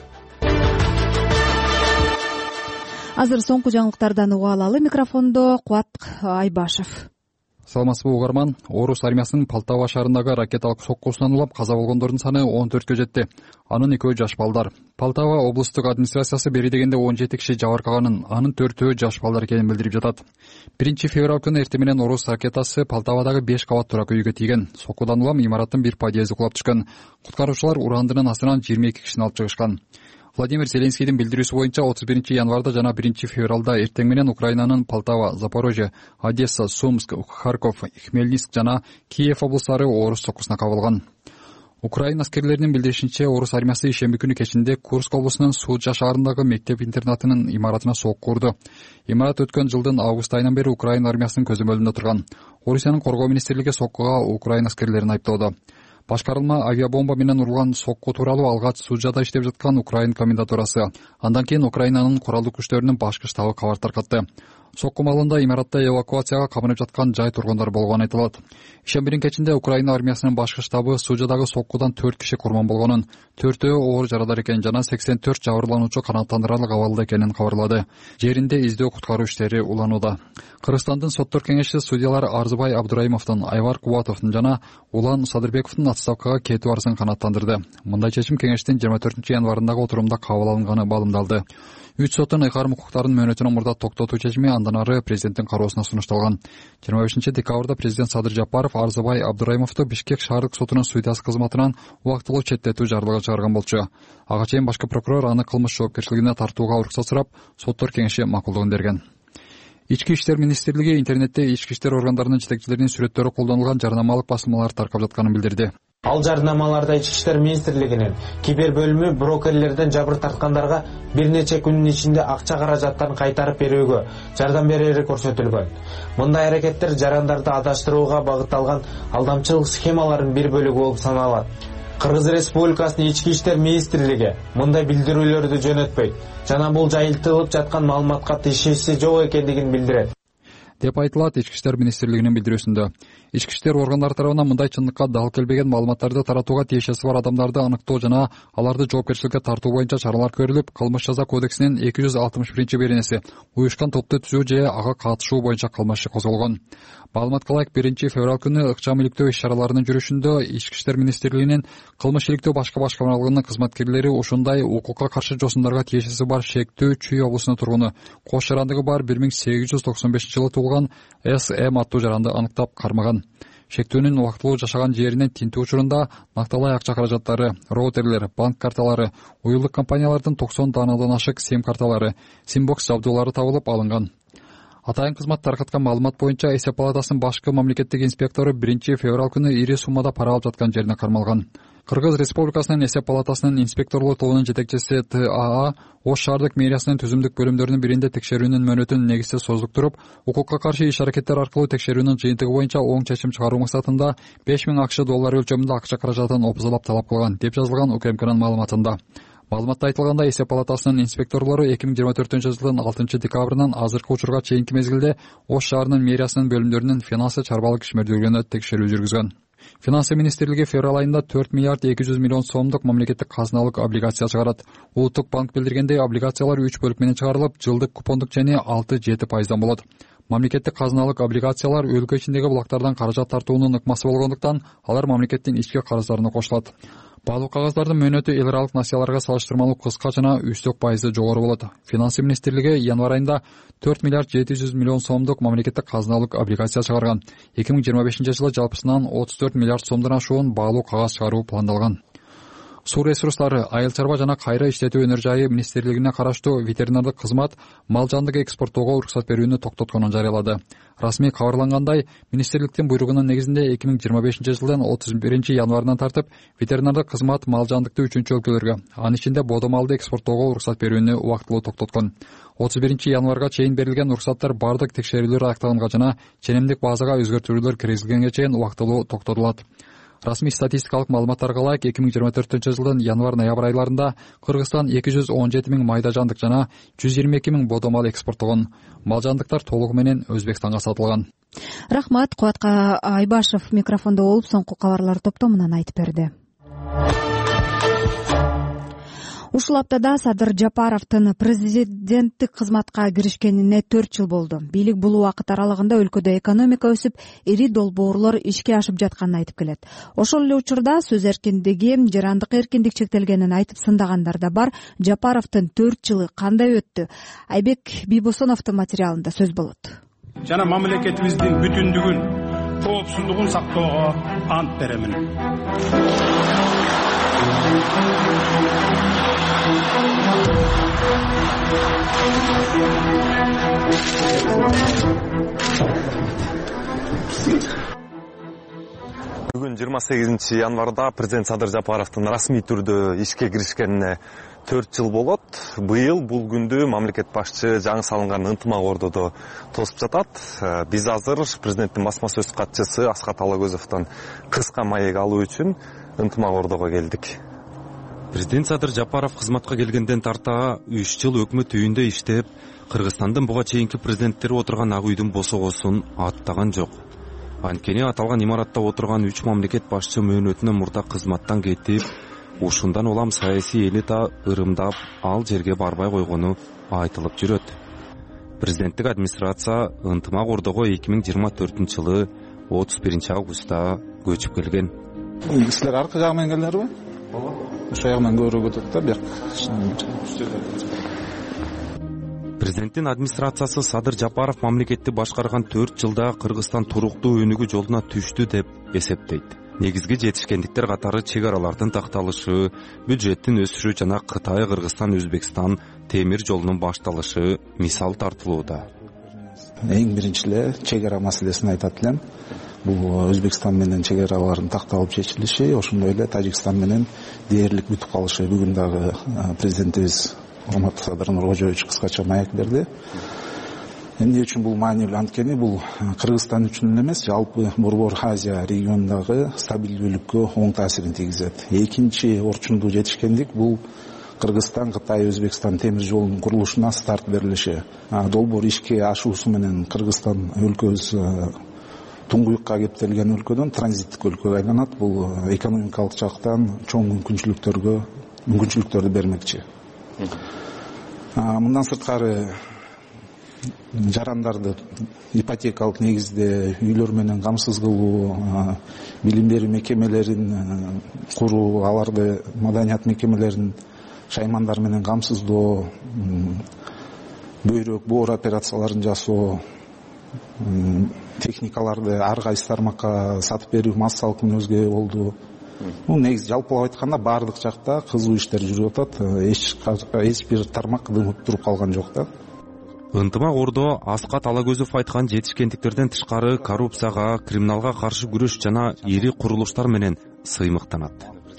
Азыр соңку жаңылыктардан уга алалы. Микрофондо Кубат Айбашев. Саламатсызбы угарман. Орус армиясынын Полтава шаарындагы ракеталык соккусунан улап каза болгондордун саны он төрткө жетти. Анын экөө жаш балдар. Полтава облустук администрациясы бери дегенде он жети киши жабыркаганын, анын төртөө жаш балдар экенин билдирип жатат. биринчи февраль күнү эртең менен орус ракетасы Полтавадагы беш кабат турак үйгө тийген. Соккудан улам имараттын бир подъезди кулап түшкөн. Куткаруучулар урандынын астынан жыйырма эки кишини алып чыгышкан. Владимир Зеленскийдин билдирүүсү боюнча отуз биринчи январда жана биринчи февралда эртең менен Украинанын Полтава, Запорожье, Одесса, Сумск, Харьков, Хмельницк жана Киев облустары орус соккусуна кабылган. Украин аскерлеринин билдиришинче, орус армиясы ишемби күнү кечинде Курск облусунун Суджа шаарындагы мектеп-интернатынын имаратына сокку урду. Имарат өткөн жылдын август айынан бери Украин армиясынын көзөмөлүндө турган. Орусиянын коргоо министрлиги соккуга Украин аскерлерин айыптоодо. Башкарылма авиабомба менен урулган сокку тууралуу алгач Суджада иштеп жаткан Украин комендатурасы. Андан кийин Украинанын куралдуу күчтөрүнүн башкы штабы кабар таркатты. Сокку маалында имаратта эвакуацияга кабынып жаткан жай тургундар болгону айтылат. Ишембирин кечинде Украина армиясынын башкы штабы Суджадагы соккудан төрт киши курман болгонун, төртөө оор жарадар экенин жана сексен төрт жабырлануучу канааттандырарлык абалда экенин кабарлады. Жеринде издөө куткаруу иштери уланууда. Кыргызстандын соттор кеңешчиси судьялар Арзыбай Абдурайымовдун, Айвар Кубатовдун жана Улан Садырбековдун отставкага кетүү арызын канааттандырды. Мындай чечим кеңештин жыйырма төртүнчү январындагы отурумда кабыл алынганы маалымдалды. Үч соттун ыйгарым укуктарын мөөнөтүнөн мурда токтотуу чечими андан ары президенттин кароосуна сунушталган. жыйырма бешинчи декабрда президент Садыр Жапаров Арзыбай Абдурайымовду Бишкек шаардык сотунун судьясы кызматынан убактылуу четтетүү жарлыгы чыгарган болчу. Ага чейин башкы прокурор аны кылмыш жоопкерчилигине тартууга уруксат сурап, соттор кеңеши макулдугун берген. Ички иштер министрлиги интернетте ички иштер органдарынын жетекчилеринин сүрөттөрү колдонулган жарнамалык басылмалар таркап жатканын билдирди. Ал жарнамаларда Ички иштер министрлигинин кибер бөлүмү брокерлерден жабыр тарткандарга бир нече күнүн ичинде акча каражаттарын кайтарып берүүгө жардам берери көрсөтүлгөн. Мындай аракеттер жарандарды адаштырууга багытталган алдамчылык схемалардын бир бөлүгү болуп саналат. Кыргыз Республикасынын Ички иштер министрлиги мындай билдирүүлөрдү жөнөтпөйт жана бул жайылтылып жаткан маалыматка тиешеси жок экендигин билдирет деп айтылат Ички иштер министрлигинин билдирүүсүндө. Ички иштер органдары тарабынан мындай чындыкка дал келбеген маалыматтарды таратууга тиешеси бар адамдарды аныктоо жана аларды жоопкерчиликке тартуу боюнча чаралар көрүлүп, кылмыш жаза кодексинин эки жүз алтымыш биринчи беренеси уюшкан топту түзүү же ага катышуу боюнча кылмыш иши козголгон. Маалыматка ылайык биринчи февраль күнү ыкчам иликтөө иш-чараларынын жүрүшүндө Ички иштер министрлигинин кылмыш иликтөө башкы башкармалыгынын кызматкерлери ушундай укукка каршы жосундарга тиешеси бар шектүү Чүй облусунун тургуну, кош жарандыгы бар бир миң сегиз жүз токсон бешинчи жылы туулган С М аттуу жаранды аныктап кармаган. Шектүүнүн убактылуу жашаган жеринен тинтүү учурунда накталай акча каражаттары, роутерлер, банк карталары, уюлдук компаниялардын токсон даанадан ашык сим карталары, симбокс жабдуулары табылып алынган. Атайын кызмат таркаткан маалымат боюнча эсеп палатасынын башкы мамлекеттик инспектору биринчи февраль күнү ири суммада пара алып жаткан жерине кармалган. Кыргыз Республикасынын эсеп палатасынын инспекторлор тобунун жетекчиси Т А А Ош шаардык мэриясынын түзүмдүк бөлүмдөрүнүн биринде текшерүүнүн мөөнөтүн негизсиз созуктуруп, укукка каршы иш-аракеттер аркылуу текшерүүнүн жыйынтыгы боюнча оң чечим чыгаруу максатында беш миң АКШ доллары өлчөмүндө акча каражатын опузалап талап кылган деп жазылган УКМКнын маалыматында. Маалыматта айтылгандай, эсеп палатасынын инспекторлору эки миң жыйырма төртүнчү жылдын алтынчы декабрынан азыркы учурга чейинки мезгилде Ош шаарынын мэриясынын бөлүмдөрүнүн финансы чарбалык ишмердүүлүгүнө текшерүү жүргүзгөн. Финансы министрлиги февраль айында төрт миллиард эки жүз миллион сомдук мамлекеттик казыналык облигация чыгарат. Улуттук банк билдиргендей, облигациялар үч бөлүк менен чыгарылып, жылдык купондук чени алты жети пайыздан болот. Мамлекеттик казыналык облигациялар өлкө ичиндеги булактардан каражат тартуунун ыкмасы болгондуктан алар мамлекеттин ички карыздарына кошулат. Баалуу кагаздардын мөөнөтү эл аралык насыяларга салыштырмалуу кыска жана үстөк пайызы жогору болот. Финансы министрлиги январь айында төрт миллиард жети жүз миллион сомдук мамлекеттик казыналык облигация чыгарган. эки миң жыйырма бешинчи жылы жалпысынан отуз төрт миллиард сомдон ашуун баалуу кагаз чыгаруу пландалган. Суу ресурстары, айыл чарба жана кайра иштетүү өнөр жайы министрлигине караштуу ветеринардык кызмат мал жандык экспорттоого уруксат берүүнү токтотконун жарыялады. Расмий кабарлангандай, министрликтин буйругунун негизинде эки миң жыйырма бешинчи жылдын отуз биринчи январынан тартып ветеринардык кызмат мал жандыкты үчүнчү өлкөлөргө, анын ичинде бодо малды экспорттоого уруксат берүүнү убактылуу токтоткон. отуз биринчи январга чейин берилген уруксаттар бардык текшерүүлөр аякталганга жана ченемдик базага өзгөртүүлөр киргизилгенге чейин убактылуу токтотулат. Расмий статистикалык маалыматтарга ылайык, эки миң жыйырма төртүнчү жылдын январь-ноябрь айларында Кыргызстан эки жүз он жети миң майда жандык жана жүз жыйырма эки миң бодо мал экспорттогон. Мал жандыктар толугу менен Өзбекстанга сатылган. Рахмат, Кубатка Айбашев микрофондо болуп соңку кабарлар топтомунан айтып берди. Ушул аптада Садыр Жапаровдун президенттик кызматка киришкенине төрт жыл болду. Бийлик бул убакыт аралыгында өлкөдө экономика өсүп, ири долбоорлор ишке ашып жатканын айтып келет. Ошол эле учурда сөз эркиндиги, жарандык эркиндик чектелгенин айтып сындагандар да бар. Жапаровдун төрт жылы кандай өттү? Айбек Бийбосоновдун материалында сөз болот. Жана мамлекетибиздин бүтүндүгүн, коопсуздугун сактоого ант беремин. Бүгүн жыйырма сегизинчи январда президент Садыр Жапаровдун расмий түрдө ишке киришкенине төрт жыл болот. Быйыл бул күндү мамлекет башчы жаңы салынган ынтымак ордодо тосуп жатат. Биз азыр президенттин басма сөз катчысы Аскат Алагөзовдон кыска маек алуу үчүн ынтымак ордого келдик. Президент Садыр Жапаров кызматка келгенден тарта үч жыл өкмөт үйүндө иштеп, Кыргызстандын буга чейинки президенттери отурган ак үйдүн босогосун аттаган жок. Анткени аталган имаратта отурган үч мамлекет башчы мөөнөтүнө мурда кызматтан кетип, ушундан улам саясий элита ырымдап ал жерге барбай койгону айтылып жүрөт. Президенттик администрация ынтымак ордого эки миң жыйырма төртүнчү жылы отуз биринчи августта көчүп келген. Силер аркы жагы менен келдиңерби? Ошол жагынан көбүрөөк өтөт да, бияк. Президенттин администрациясы Садыр Жапаров мамлекетти башкарган төрт жылда Кыргызстан туруктуу өнүгүү жолуна түштү деп эсептейт. Негизги жетишкендиктер катары чек аралардын такталышы, бюджеттин өсүшү жана Кытай, Кыргызстан, Өзбекстан темир жолунун башталышы мисал тартылууда. Эң биринчи эле чек ара маселесин айтат элем. Бул Өзбекстан менен чек аралардын такталып чечилиши, ошондой эле Тажикстан менен дээрлик бүтүп калышы. Бүгүн дагы президентибиз урматтуу Садыр Нуркожоевич кыскача маек берди. Эмне үчүн бул маанилүү? Анткени бул Кыргызстан үчүн эле эмес, жалпы Борбор Азия регионундагы стабилдүүлүккө оң таасирин тийгизет. Экинчи орчундуу жетишкендик бул Кыргызстан, Кытай, Өзбекстан темир жолунун курулушуна старт берилиши. Долбоор ишке ашуусу менен Кыргызстан өлкөбүз туңгуюкка кептелген өлкөдөн транзиттик өлкөгө айланат. Бул экономикалык жактан чоң мүмкүнчүлүктөргө мүмкүнчүлүктөрдү бермекчи. Мындан сырткары жарандарды ипотекалык негизде үйлөр менен камсыз кылуу, билим берүү мекемелерин куруу, аларды маданият мекемелерин шаймандар менен камсыздоо, бөйрөк, боор операцияларын жасоо, техникаларды ар кайсы тармакка сатып берүү массалык мүнөзгө болду. Бул негизи жалпылап айтканда баардык жакта кызуу иштер жүрүп атат. Эч бир тармак дымып туруп калган жок да. Ынтымак ордо Аскат Алагөзов айткан жетишкендиктерден тышкары коррупцияга, криминалга каршы күрөш жана ири курулуштар менен сыймыктанат.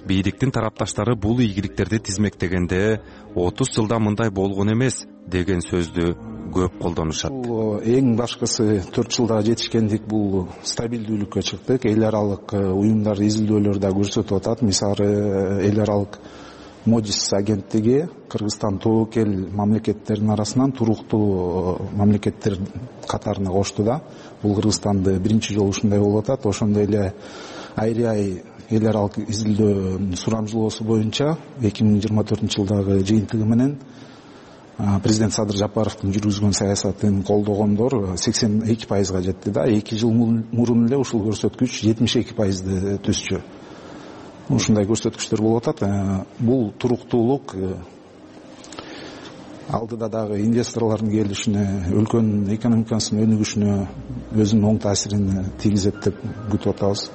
бийликтин тарапташтары бул ийгиликтерди тизмектегенде отуз жылда мындай болгон эмес деген сөздү көп колдонушат. Бул эң башкысы төрт жылда жетишкендик, бул стабилдүүлүккө чыктык. Эл аралык уюмдар изилдөөлөр да көрсөтүп атат. Мисалы эл аралык Модис агенттиги Кыргызстан тобокел мамлекеттеринин арасынан туруктуу мамлекеттер катарына кошту да. Бул Кыргызстанды биринчи жолу ушундай болуп атат. Ошондой эле Айрай эл аралык изилдөө сурамжылоосу боюнча эки миң жыйырма төртүнчү жылдагы жыйынтыгы менен президент Садыр Жапаровдун жүргүзгөн саясатын колдогондор сексен эки пайызга жетти да. эки жыл мурун эле ушул көрсөткүч жетимиш эки пайызды түзчү. Ушундай көрсөткүчтөр болуп атат. Бул туруктуулук алдыда дагы инвесторлордун келишине, өлкөнүн экономикасынын өнүгүшүнө өзүнүн оң таасирин тийгизет деп күтүп атабыз.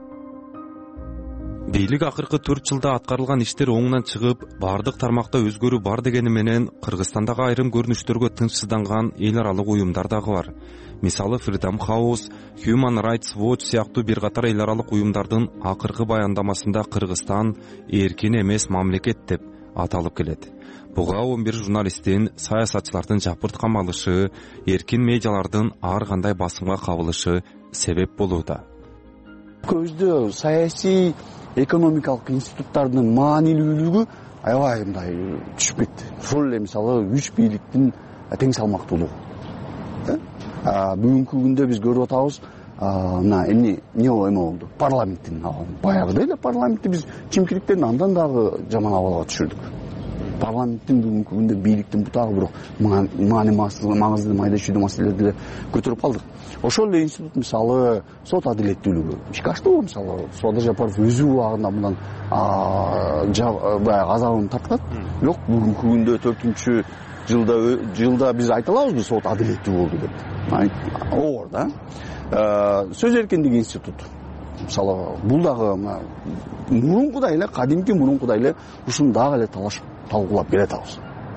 Бийлик акыркы төрт жылда аткарылган иштер оңунан чыгып, бардык тармакта өзгөрүү бар дегени менен Кыргызстандагы айрым көрүнүштөргө тынчсызданган эл аралык уюмдар дагы бар. Мисалы Freedom House, Human Rights Watch сыяктуу бир катар эл аралык уюмдардын акыркы баяндамасында Кыргызстан эркин эмес мамлекет деп аталып келет. Буга он бир журналисттин, саясатчылардын жапырт камалышы, эркин медиалардын ар кандай басымга кабылышы себеп болууда. Көздө саясий экономикалык институттардын маанилүүлүгү аябай мындай түшүп кетти. Ошол эле мисалы үч бийликтин тең салмактуулугу. Бүгүнкү күндө биз көрүп атабыз, мына эмне эмне болду? Парламенттин баягыдай эле парламентти биз чимкириктен андан дагы жаман абалга түшүрдүк. Парламенттин бүгүнкү күндө бийликтин бутагы бирок маңыздуу майда чүйдүү маселелерди эле көтөрүп калдык. Ошол эле институт мисалы сот адилеттүүлүгү ишке аштыбы? Мисалы Садыр Жапаров өзү убагында мындан баягы азабын тарткан. Бирок бүгүнкү күндө төртүнчү жылда жылда биз айта алабызбы сот адилеттүү болду деп? Оор да. Сөз эркиндиги институту мисалы бул дагы мурункудай эле, кадимки мурункудай эле ушуну дагы эле талашып талкуулап келатабыз.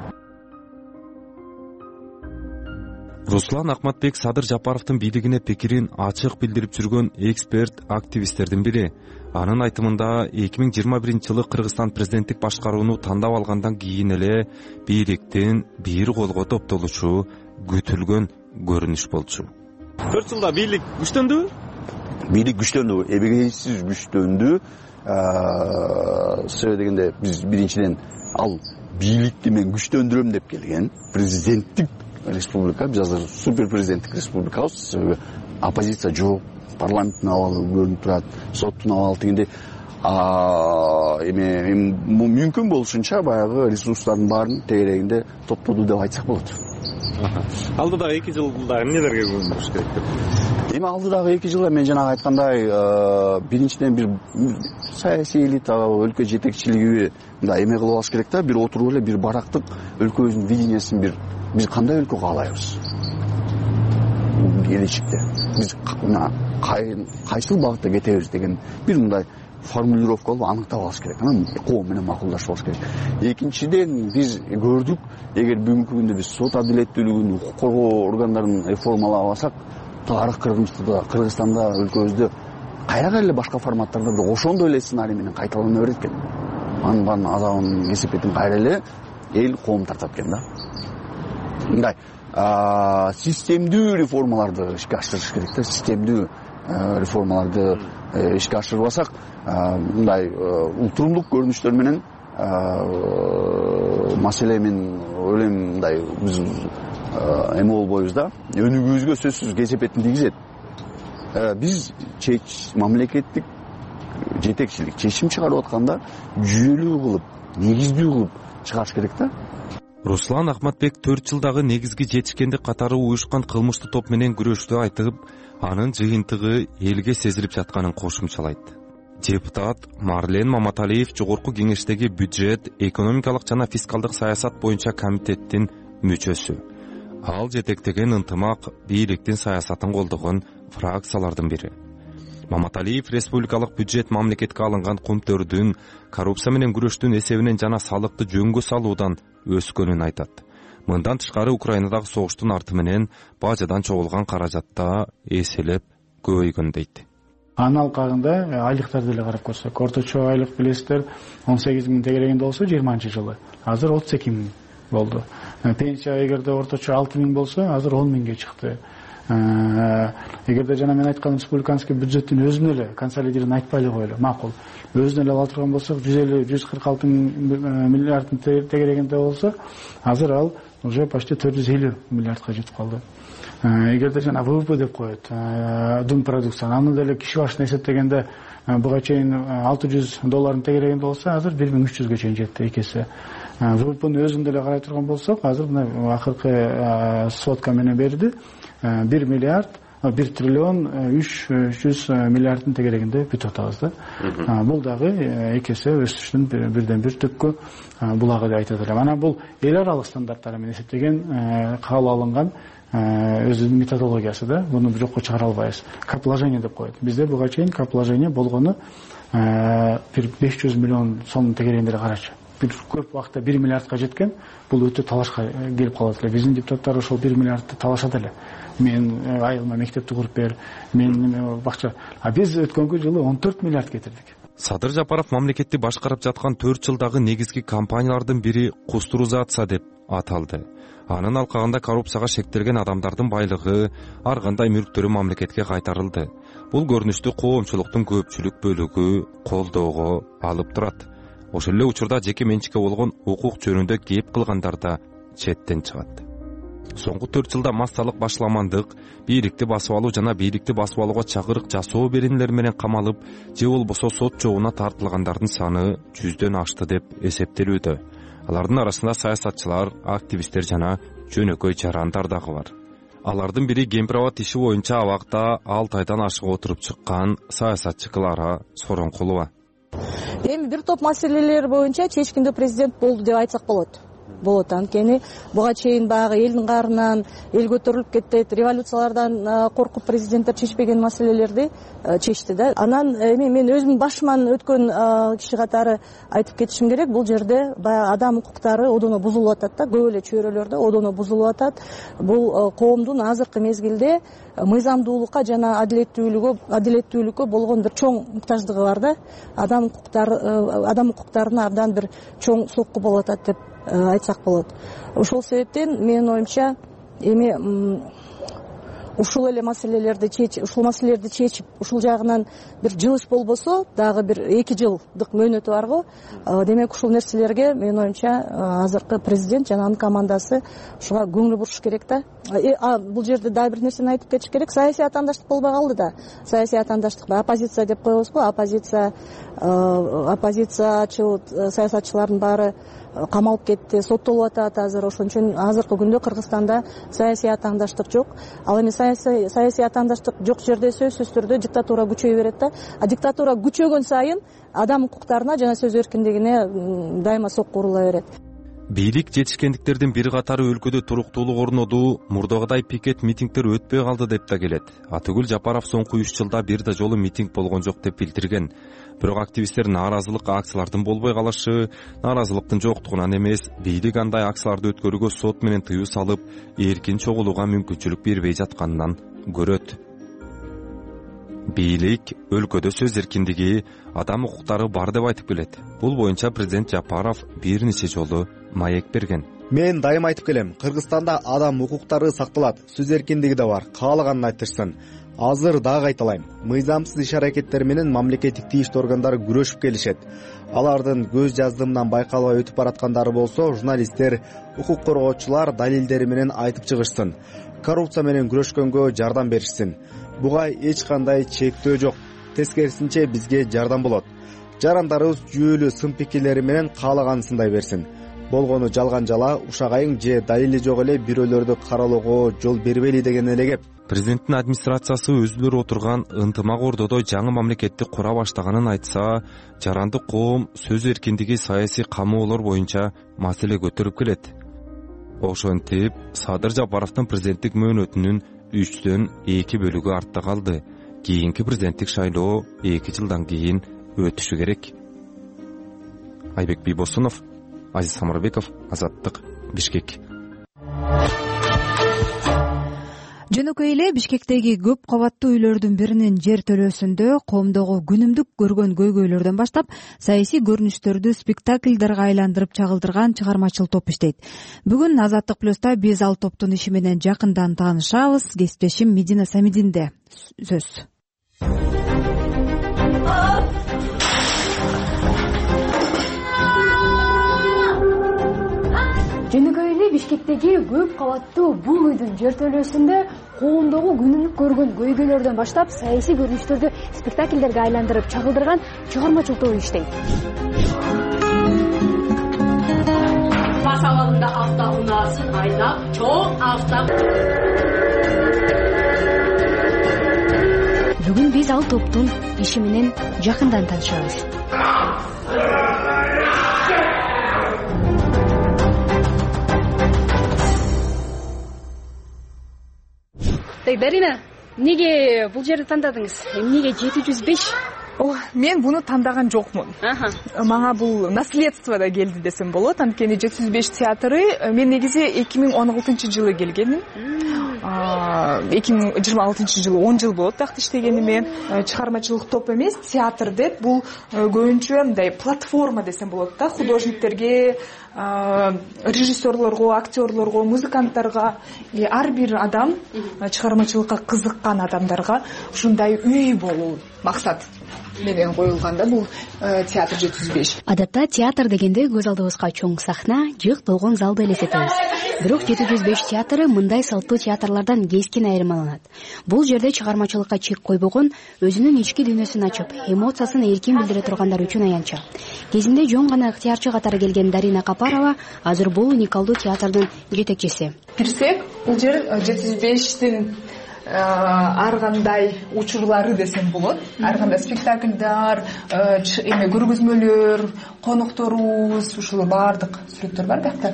Руслан Акматбек Садыр Жапаровдун бийлигине пикирин ачык билдирип жүргөн эксперт, активисттердин бири. Анын айтымында эки миң жыйырма биринчи жылы Кыргызстан президенттик башкарууну тандап алгандан кийин эле бийликтин бир колго топтолушу күтүлгөн көрүнүш болчу. төрт жылда бийлик күчтөндүбү? Бийлик күчтөндү, эбегейсиз күчтөндү. Себеби дегенде биз биринчиден ал бийликти мен күчтөндүрөм деп келген президенттик республика, биз азыр супер президенттик республикабыз. Себеби оппозиция жок, парламенттин абалы көрүнүп турат, соттун абалы дегенде эме мүмкүн болушунча баягы ресурстардын баарын тегерегинде топтоду деп айтсак болот. Алдыдагы эки жылда эмнелерге көңүл керек деп? Эми алдыдагы эки жылда мен жанагы айткандай биринчиден бир саясий элита, өлкө жетекчилиги мындай эме кылып алыш керек да, бир отуруп эле бир барактык өлкөбүздүн видениясын бир биз кандай өлкө каалайбыз? Келечекте биз кайсыл багытта кетебиз деген бир мындай формулировка кылып аныктап алыш керек. Анан коом менен макулдашып алыш керек. Экинчиден биз көрдүк, эгер бүгүнкү күндө биз сот адилеттүүлүгүн, укук коргоо органдарын реформалап алсак, тарых Кыргызстанда, өлкөбүздө кайрага эле башка форматтарда бирок ошондой эле сценарий менен кайталана берет экен. Анын баарын азабын кесепетин кайра эле эл коом тартат экен да. Мындай системдүү реформаларды ишке ашырыш керек да, системдүү реформаларды ишке ашырбасак, мындай ултурумдук көрүнүштөр менен маселе мен ойлойм мындай биз эме болбойбуз да, өнүгүүбүзгө сөзсүз кесепетин тийгизет. Биз мамлекеттик жетекчилик чечим чыгарып атканда жүйөлүү кылып, негиздүү кылып чыгарыш керек да. Руслан Акматбек төрт жылдагы негизги жетишкендик катары уюшкан кылмыштуу топ менен күрөштү айтып, анын жыйынтыгы элге сезилип жатканын кошумчалайт. Депутат Марлен Маматалиев Жогорку кеңештеги бюджет, экономикалык жана фискалдык саясат боюнча комитеттин мүчөсү. Ал жетектеген ынтымак бийликтин саясатын колдогон фракциялардын бири. Маматалиев республикалык бюджет мамлекетке алынган кумтөрдүн, коррупция менен күрөштүн эсебинен жана салыкты жөнгө салуудан өскөнүн айтат. Мындан тышкары Украинадагы согуштун арты менен бажадан чогулган каражатта эселеп көбөйгөн дейт. анын алкагында айлыктарды деле карап көрсөк, орточо айлык билесиздер он сегиз миң тегерегенде болсо жыйырманчы жылы, азыр отуз эки миң болду. Пенсия эгерде орточо алты миң болсо, азыр он миңге чыкты. Эгерде жана мен айткан республиканский бюджеттин өзүнө эле консолидированный айтпай эле коелу, макул. Өзүнө эле ала турган болсок, жүз элүү жүз кырк алты миллиардын тегерегенде болсо, азыр ал уже почти төрт жүз элүү миллиардка жетип калды. Эгерде жана ВВП деп коет, дум продукцияны, аны деле киши башына эсептегенде буга чейин алты жүз доллардын тегерегенде болсо, азыр бир миң үч жүзгө чейин жетти, эки эсе. ВВПнын өзүн деле карай турган болсок, азыр мына акыркы сводка менен берди, бир миллиард, бир триллион үч жүз миллиардын тегерегинде бүтүп атабыз да. Бул дагы эки эсе өсүштүн бирден бир түпкү булагы деп айтат элем. Анан бул эл аралык стандарттар менен эсептеген, кабыл алынган өзүнүн методологиясы да. Муну жокко чыгара албайбыз. Капложение деп коет. Бизде буга чейин капложение болгону бир беш жүз миллион сомдун тегерегинде карачы. Бир көп убакытта бир миллиардка жеткен, бул өтө талашка келип калат эле. Биздин депутаттар ошол бир миллиардты талашат эле. Мен айылыма мектепти куруп бер, мен бакча. А биз өткөнгү жылы он төрт миллиард кетирдик. Садыр Жапаров мамлекетти башкарып жаткан төрт жылдагы негизги компаниялардын бири Кустурузация деп аталды. Анын алкагында коррупцияга шектелген адамдардын байлыгы, ар кандай мүлктөрү мамлекетке кайтарылды. Бул көрүнүштү коомчулуктун көпчүлүк бөлүгү колдоого алып турат. Ошол эле учурда жеке менчикке болгон укук жөнүндө кеп кылгандар да четтен чыгат. Соңку төрт жылда массалык башламандык, бийликти басып алуу жана бийликти басып алууга чакырык жасоо беренелер менен камалып, же болбосо сот жообуна тартылгандардын саны жүздөн ашты деп эсептелүүдө. Алардын арасында саясатчылар, активисттер жана жөнөкөй жарандар дагы бар. Алардын бири Гемпровод иши боюнча абакта алты айдан ашык отуруп чыккан саясатчы Клара Сооронкулова. Эми бир топ маселелер боюнча чечкиндүү президент болду деп айтсак болот. Болот, анткени буга чейин баягы элдин каарынан эл көтөрүлүп кетет, революциялардан коркуп президенттер чечпеген маселелерди чечти да. Анан эми мен өзүмдүн башыман өткөн киши катары айтып кетишим керек, бул жерде баягы адам укуктары одоно бузулуп атат да, көп эле чөйрөлөрдө одоно бузулуп атат. Бул коомдун азыркы мезгилде мыйзамдуулукка жана адилеттүүлүккө адилеттүүлүккө болгон бир чоң муктаждыгы бар да. Адам укуктары адам укуктарына абдан бир чоң сокку болуп атат деп айтсак болот. Ошол себептен менин оюмча эми ушул эле маселелерди чечип, ушул маселелерди чечип, ушул жагынан бир жылыш болбосо, дагы бир эки жылдык мөөнөтү бар го. Демек ушул нерселерге менин оюмча азыркы президент жана анын командасы ушуга көңүл буруш керек да. Бул жерде дагы бир нерсени айтып кетиш керек. Саясий атаандаштык болбой калды да. Саясий атаандаштык, оппозиция деп коебуз го. Оппозиция, оппозициячыл саясатчылардын баары камалып кетти, соттолуп атат азыр. Ошон үчүн азыркы күндө Кыргызстанда саясий атаандаштык жок. Ал эми саясий атаандаштык жок жерде сөзсүз түрдө диктатура күчөйө берет да. А диктатура күчөгөн сайын адам укуктарына жана сөз эркиндигине дайыма сокку урула берет. Бийлик жетишкендиктердин бир катары өлкөдө туруктуулук орноду, мурдагыдай пикет митингдер өтпөй калды деп да келет. Атыгүл Жапаров соңку үч жылда бир да жолу митинг болгон жок деп билдирген. Бирок активисттер нааразылык акциялардын болбой калышы, нааразылыктын жоктугунан эмес, бийлик андай акцияларды өткөрүүгө сот менен тыюу салып, эркин чогулууга мүмкүнчүлүк бербей жатканынан көрөт. Бийлик өлкөдө сөз эркиндиги, адам укуктары бар деп айтып келет. Бул боюнча президент Жапаров бир нече жолу маек берген. Мен дайыма айтып келем, Кыргызстанда адам укуктары сакталат, сөз эркиндиги да бар, каалаганын айтышсын. Азыр дагы айталайм, мыйзамсыз иш-аракеттер менен мамлекеттик тийиштүү органдары күрөшүп келишет. Алардын көз жаздымынан байкалбай өтүп бараткандары болсо, журналисттер, укук коргоочулар далилдери менен айтып чыгышсын. Коррупция менен күрөшкөнгө жардам беришсин. Буга эч кандай чектөө жок. Тескерисинче бизге жардам болот. Жарандарыбыз жүйөлүү сын пикирлери менен каалаганын сындай берсин. Болгону жалган жала, ушагайың же далили жок эле бирөөлөрдү каралоого жол бербейли деген эле кеп. Президенттин администрациясы өзүлөр отурган ынтымак ордодо жаңы мамлекетти кура баштаганын айтса, жарандык коом сөз эркиндиги, саясий камоолор боюнча маселе көтөрүп келет. Ошентип, Садыр Жапаровдун президенттик мөөнөтүнүн үчтөн эки бөлүгү артта калды. Кийинки президенттик шайлоо эки жылдан кийин өтүшү керек. Айбек Бийбосунов, Азиз Самарбеков, Азаттык, Бишкек. жөнөкөй эле Бишкектеги көп кабаттуу үйлөрдүн биринин жер төлөөсүндө коомдогу күнүмдүк көргөн көйгөйлөрдөн баштап саясий көрүнүштөрдү спектакльдарга айландырып чагылдырган чыгармачыл топ иштейт. Бүгүн Азаттык плюста биз ал топтун иши менен жакындан таанышабыз. Кесиптешим Медина Самидинде сөз. Жөнөкөй эле Бишкектеги көп кабаттуу бул үйдүн жер төлөөсүндө коомдогу күнүмдүк көргөн көйгөйлөрдөн баштап саясий көрүнүштөрдү спектакльдерге айландырып чагылдырган чыгармачыл топ иштейт. Бас абалында автоунаасын айдап, чоң авто. Бүгүн биз ал топтун иши менен жакындан таанышабыз. Так, Дарина, эмнеге бул жерди тандадыңыз? Эмнеге жети жүз беш? Мен буну тандаган жокмун. Мага бул наследствода келди десем болот. Анткени жети жүз беш театры мен негизи эки миң он алтынчы жылы келгенмин. эки миң жыйырма алтынчы жылы он жыл болот такты иштегениме. Чыгармачылык топ эмес, театр деп бул көбүнчө мындай платформа десем болот да, художниктерге, режиссерлорго, актерлорго, музыканттарга, ар бир адам чыгармачылыкка кызыккан адамдарга ушундай үй болуу максат менен коюлганда бул театр жети жүз беш. Адатта театр дегенде көз алдыбызга чоң сахна, жык толгон залды элестетебиз. Бирок жети жүз беш театры мындай салттуу театрлардан кескин айырмаланат. Бул жерде чыгармачылыкка чек койбогон, өзүнүн ички дүйнөсүн ачып, эмоциясын эркин билдире тургандар үчүн аянча. Кезинде жөн гана ыктыярчы катары келген Дарина Капарова азыр бул уникалдуу театрдын жетекчиси. Кирсек, бул жер жети жүз бештин ар кандай учурлары десем болот. Ар кандай спектакльдар, эме көргөзмөлөр, конокторубуз, ушул баардык сүрөттөр бар бакта.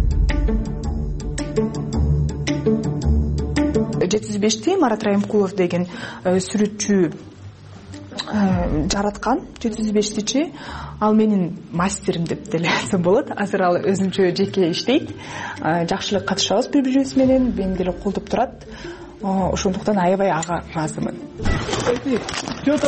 жети жүз бешти Марат Райымкулов деген сүрөтчү жараткан. жети жүз бештичи ал менин мастерим деп деле айтсам болот. Азыр ал өзүнчө жеке иштейт. Жакшылык катышабыз бири-бирибиз менен, мени деле колдоп турат. Ошондуктан аябай ага ыраазымын. эки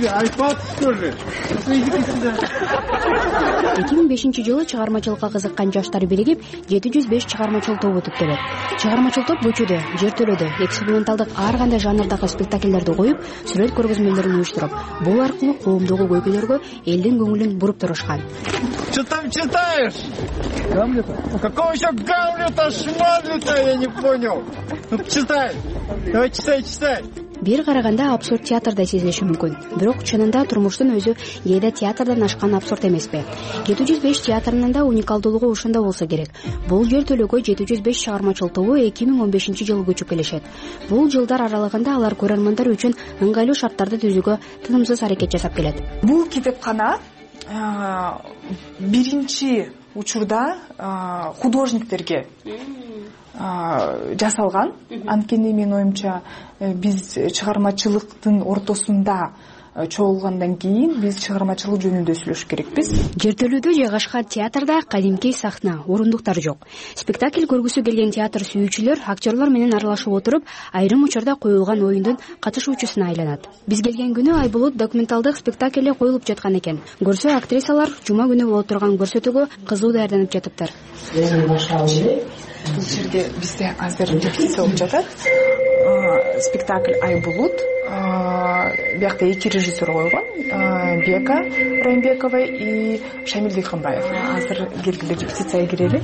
миң бешинчи жылы чыгармачылыкка кызыккан жаштар биригип жети жүз беш чыгармачыл тобу түптөлөт. Чыгармачыл топ көчөдө, жер төлөдө эксперименталдык ар кандай жанрдагы спектакльдерди коюп, сүрөт көргөзмөлөрүн уюштуруп, бул аркылуу коомдогу көйгөйлөргө элдин көңүлүн буруп турушкан. Что там читаешь? Гамлета? Какого еще Гамлета, Шмадлета, я не понял. Ну, читай. Давай читай, читай. Бир караганда абсурд театрдай сезилиши мүмкүн. Бирок чынында турмуштун өзү кээде театрдан ашкан абсурд эмеспи? жети жүз беш театрынын да уникалдуулугу ушунда болсо керек. Бул жер төлөөгө жети жүз беш чыгармачыл тобу эки миң он бешинчи жылы көчүп келишет. Бул жылдар аралыгында алар көрөрмандар үчүн ыңгайлуу шарттарды түзүүгө тынымсыз аракет жасап келет. Бул китепкана биринчи учурда художниктерге жасалган. Анткени менин оюмча биз чыгармачылыктын ортосунда чогулгандан кийин биз чыгармачылык жөнүндө сүйлөшүш керекпиз. Жер төлөөдө жайгашкан театрда кадимки сахна, орундуктар жок. Спектакль көргүсү келген театр сүйүүчүлөр актерлор менен аралашып отуруп, айрым учурда коюлган оюндун катышуучусуна айланат. Биз келген күнү Айбулут документалдык спектакль коюлуп жаткан экен. Көрсө актрисалар жума күнү боло турган көрсөтүүгө кызуу даярданып жатыптыр. Бул жерде бизде азыр репетиция болуп жатат. Спектакль Айбулут. Биякта эки режиссер койгон, Бека Райымбекова и Шамил Дыйканбаев. Азыр келгиле репетицияга кирели.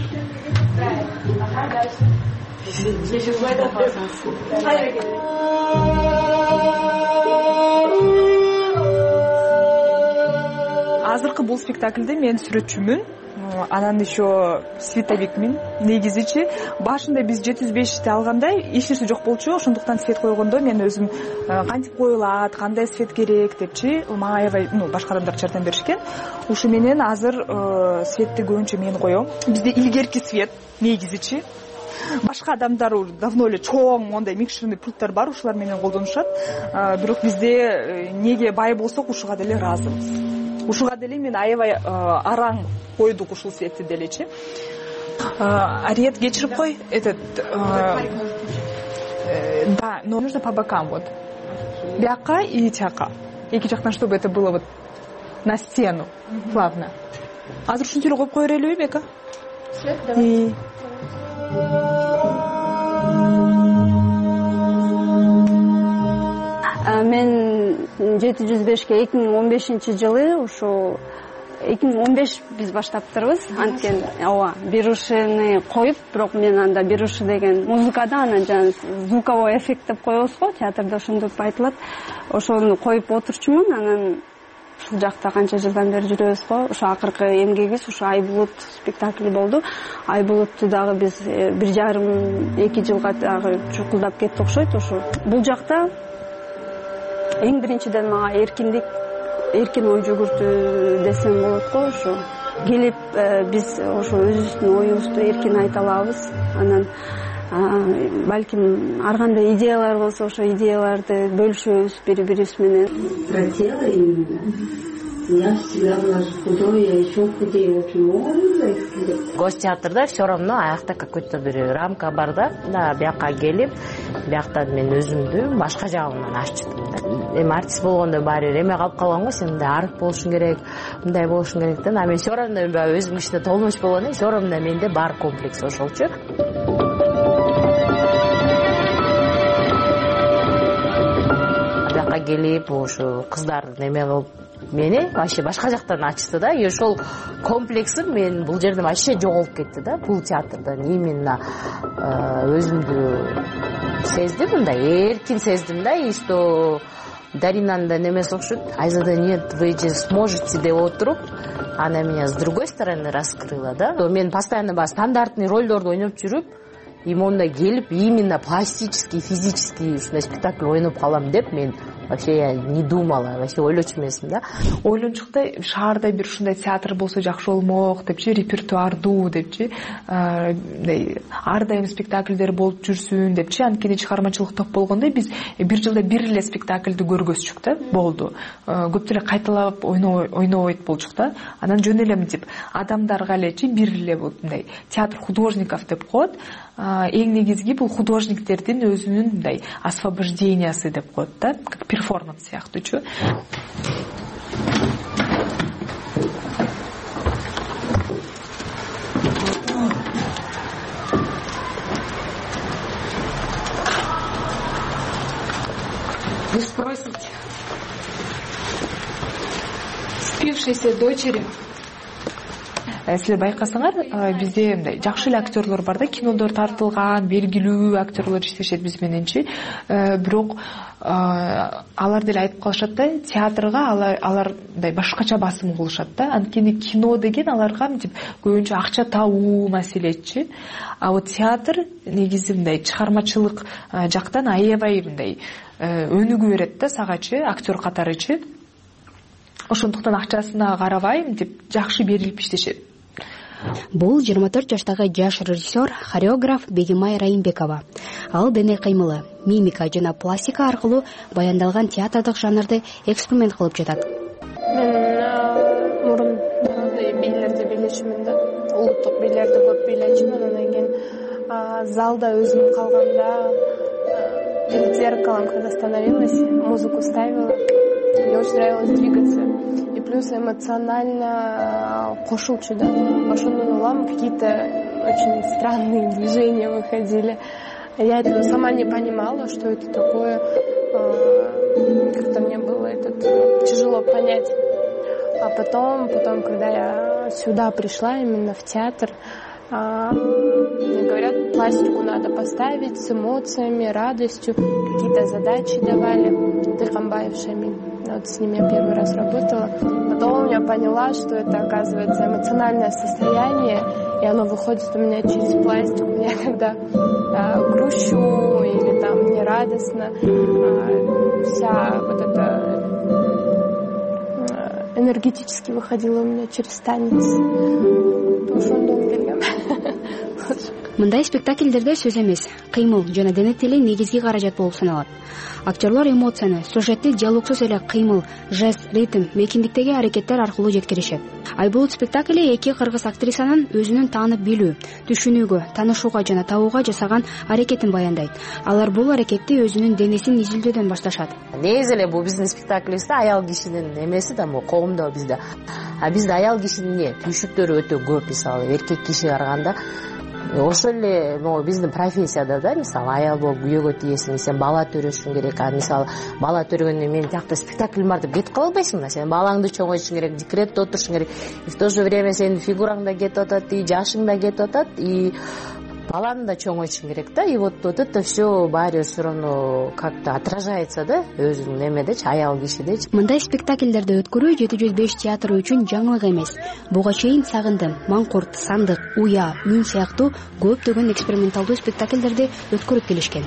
Азыркы бул спектакльде мен сүрөтчүмүн. Анан еще световикмин. Негизичи башында биз жети жүз бешти алгандай эч нерсе жок болчу. Ошондуктан свет койгондо мен өзүм кантип коюлат, кандай свет керек депчи, мага аябай, ну, башка адамдар жардам беришкен. Ушу менен азыр светти көбүнчө мен коем. Бизде илгерки свет негизичи. Башка адамдар давно эле чоң мондай микшерный пульттар бар, ушулар менен колдонушат. Бирок бизде неге бай болсок ушуга деле ыраазымыз. Ушуга деле мен аябай араң койдук ушул светти делечи. Ариет кечирип кой, этот Да, но нужно по бокам вот. Бяка и тяка. Эки жактан, чтобы это было вот на стену плавно. Азыр ушинтип коюп кое берелиби Бека? Свет, давай. Мен жети жүз бешке эки миң он бешинчи жылы ушу эки миң он беш биз баштаптырбыз. Анткени ооба берушени коюп, бирок мен анда беруши деген музыкада анан жана звуковой эффект деп коебуз го, театрда ошондоп айтылат. Ошону коюп отурчумун, анан ушул жакта канча жылдан бери жүрөбүз го. Ошо акыркы эмгегибиз ушу Айбулут спектакли болду. Айбулутту дагы биз бир жарым эки жылга дагы чукулдап кеттик окшойт. Ошо бул жакта эң биринчиден мага эркиндик, эркин ой жүгүртүү десем болот го. Ошо келип биз ошо өзүбүздүн оюбузду эркин айта алабыз. Анан балким ар кандай идеялар болсо ошо идеяларды бөлүшөбүз бири-бирибиз менен. Хотела именно. Я всегда была худой, я еще худее, очень много. Гостеатрда все равно аякта какой-то бир рамка бар да. Да, бияка келип, бияктан мен өзүмдү башка жагымдан ачтым да. Эми артист болгондо баары эме калып калган го, сен мындай арык болушуң керек, мындай болушуң керек да. А мен все равно өзүмдүн ичинде толмоч болгондон все равно менде бар комплекс ошолчу. Бияка келип, ошо кыздар неме кылып мени вообще башка жактан ачты да. И ошол комплексим мен бул жерден вообще жоголуп кетти да. Бул театрдан именно өзүмдү сездим, мындай эркин сездим да. И что Даринанын да немеси окшойт. Айзада нет, вы же сможете деп отуруп, она меня с другой стороны раскрыла да. Мен постоянно баягы стандартный ролдорду ойноп жүрүп, и монда келип именно пластический, физический ушундай спектакль ойноп калам деп мен вообще я не думала, вообще ойлочу эмесмин да. Ойлончук да шаарда бир ушундай театр болсо жакшы болмок депчи, репертуардуу депчи, мындай ар дайым спектакльдер болуп жүрсүн депчи. Анткени чыгармачылык топ болгондо биз бир жылда бир эле спектакльди көргөзчүк да, болду. Көп деле кайталап ойнобойт болчук да. Анан жөн эле мынтип адамдарга элечи бир эле мындай театр художников деп коет. Эң негизги бул художниктердин өзүнүн мындай освобождениясы деп коет да, как перформанс сыяктуучу. Вы спросите, спившиеся дочери. Силер байкасаңар, бизде мындай жакшы эле актерлор бар да, кинодор тартылган, белгилүү актерлор иштешет биз мененчи. Бирок алар деле айтып калышат да, театрга алар мындай башкача басым кылышат да. Анткени кино деген аларга мынтип көбүнчө акча табуу маселечи. А вот театр негизи мындай чыгармачылык жактан аябай мындай өнүгүү берет да сагачы, актер катарычы. Ошондуктан акчасына карабай мынтип жакшы берилип иштешет. Бул жыйырма төрт жаштагы жаш режиссер, хореограф Бегимай Райымбекова. Ал дене кыймылы, мимика жана пластика аркылуу баяндалган театрдык жанрды эксперимент кылып жатат. Мен мурун бийлерди бийлечүмүн да, улуттук бийлерди көп бийлечүмүн. Анан кийин залда өзүм калганда перед зеркалом, когда становилась, музыку ставила. Мне очень нравилось двигаться. И плюс эмоционально кошулчу, да. Ошондон улам какие-то очень странные движения выходили. Я этого сама не понимала, что это такое. Как-то мне было это тяжело понять. А потом, потом, когда я сюда пришла, именно в театр, мне говорят, пластику надо поставить с эмоциями, радостью. Какие-то задачи давали. Тыркамбаев Шамиль. Вот с ним я первый раз работала. Потом я поняла, что это, оказывается, эмоциональное состояние, и оно выходит у меня через пластику. Я когда а, грущу или там мне радостно, а, вся вот эта а, энергетически выходила у меня через танец. Потому что он дом бельем. мындай спектакльдерде сөз эмес, кыймыл жана дене тили негизги каражат болуп саналат. Актерлор эмоцияны сюжетти диалогсуз эле кыймыл, жест, ритм, мейкиндиктеги аракеттер аркылуу жеткиришет. Айбулут спектакли эки кыргыз актрисанын өзүнүн таанып билүү, түшүнүүгө, таанышууга жана табууга жасаган аракетин баяндайт. Алар бул аракетти өзүнүн денесин изилдөөдөн башташат. Негизи эле бул биздин спектаклибизде аял кишинин эмеси да, могу коомдо бизде. А бизде аял кишинин эмне түйшүктөрү өтө көп, мисалы эркек кишиге караганда. Ошол эле могу биздин профессияда да, мисалы аял болуп күйөөгө тиесиң, сен бала төрөшүң керек. А мисалы бала төрөгөндөн менин тиякта спектакль бар деп кетип кала албайсың да. Сен балаңды чоңойтушуң керек, декретте отурушуң керек. И в то же время сенин фигураң да кетип атат, и жашың да кетип атат, и баланы да чоңойтушуң керек да. И вот вот это все баары все равно как-то отражается да, өзүнүн эмедечи, аял кишидечи. Мындай спектакльдерди өткөрүү жети жүз беш театры үчүн жаңылык эмес. Буга чейин Сагындым, Маңкурт, Сандык, Уя, Үн сыяктуу көптөгөн эксперименталдуу спектакльдерди өткөрүп келишкен.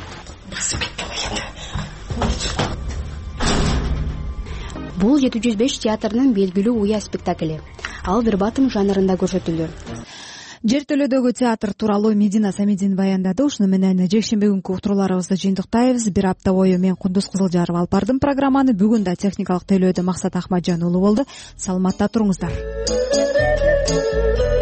Бул жети жүз беш театрынын белгилүү Уя спектакли. Ал вербатым жанрында көрсөтүлдү. Жер төлөдөгү театр тууралуу Медина Самидин баяндады. Ушуну менен жекшемби күнкү уктурууларыбызды жыйынтыктайбыз. Бир апта бою мен Кундуз Кызылжарова алып бардым программаны. Бүгүн да техникалык тейлөөдө Максат Ахмаджан уулу болду. Саламатта туруңуздар.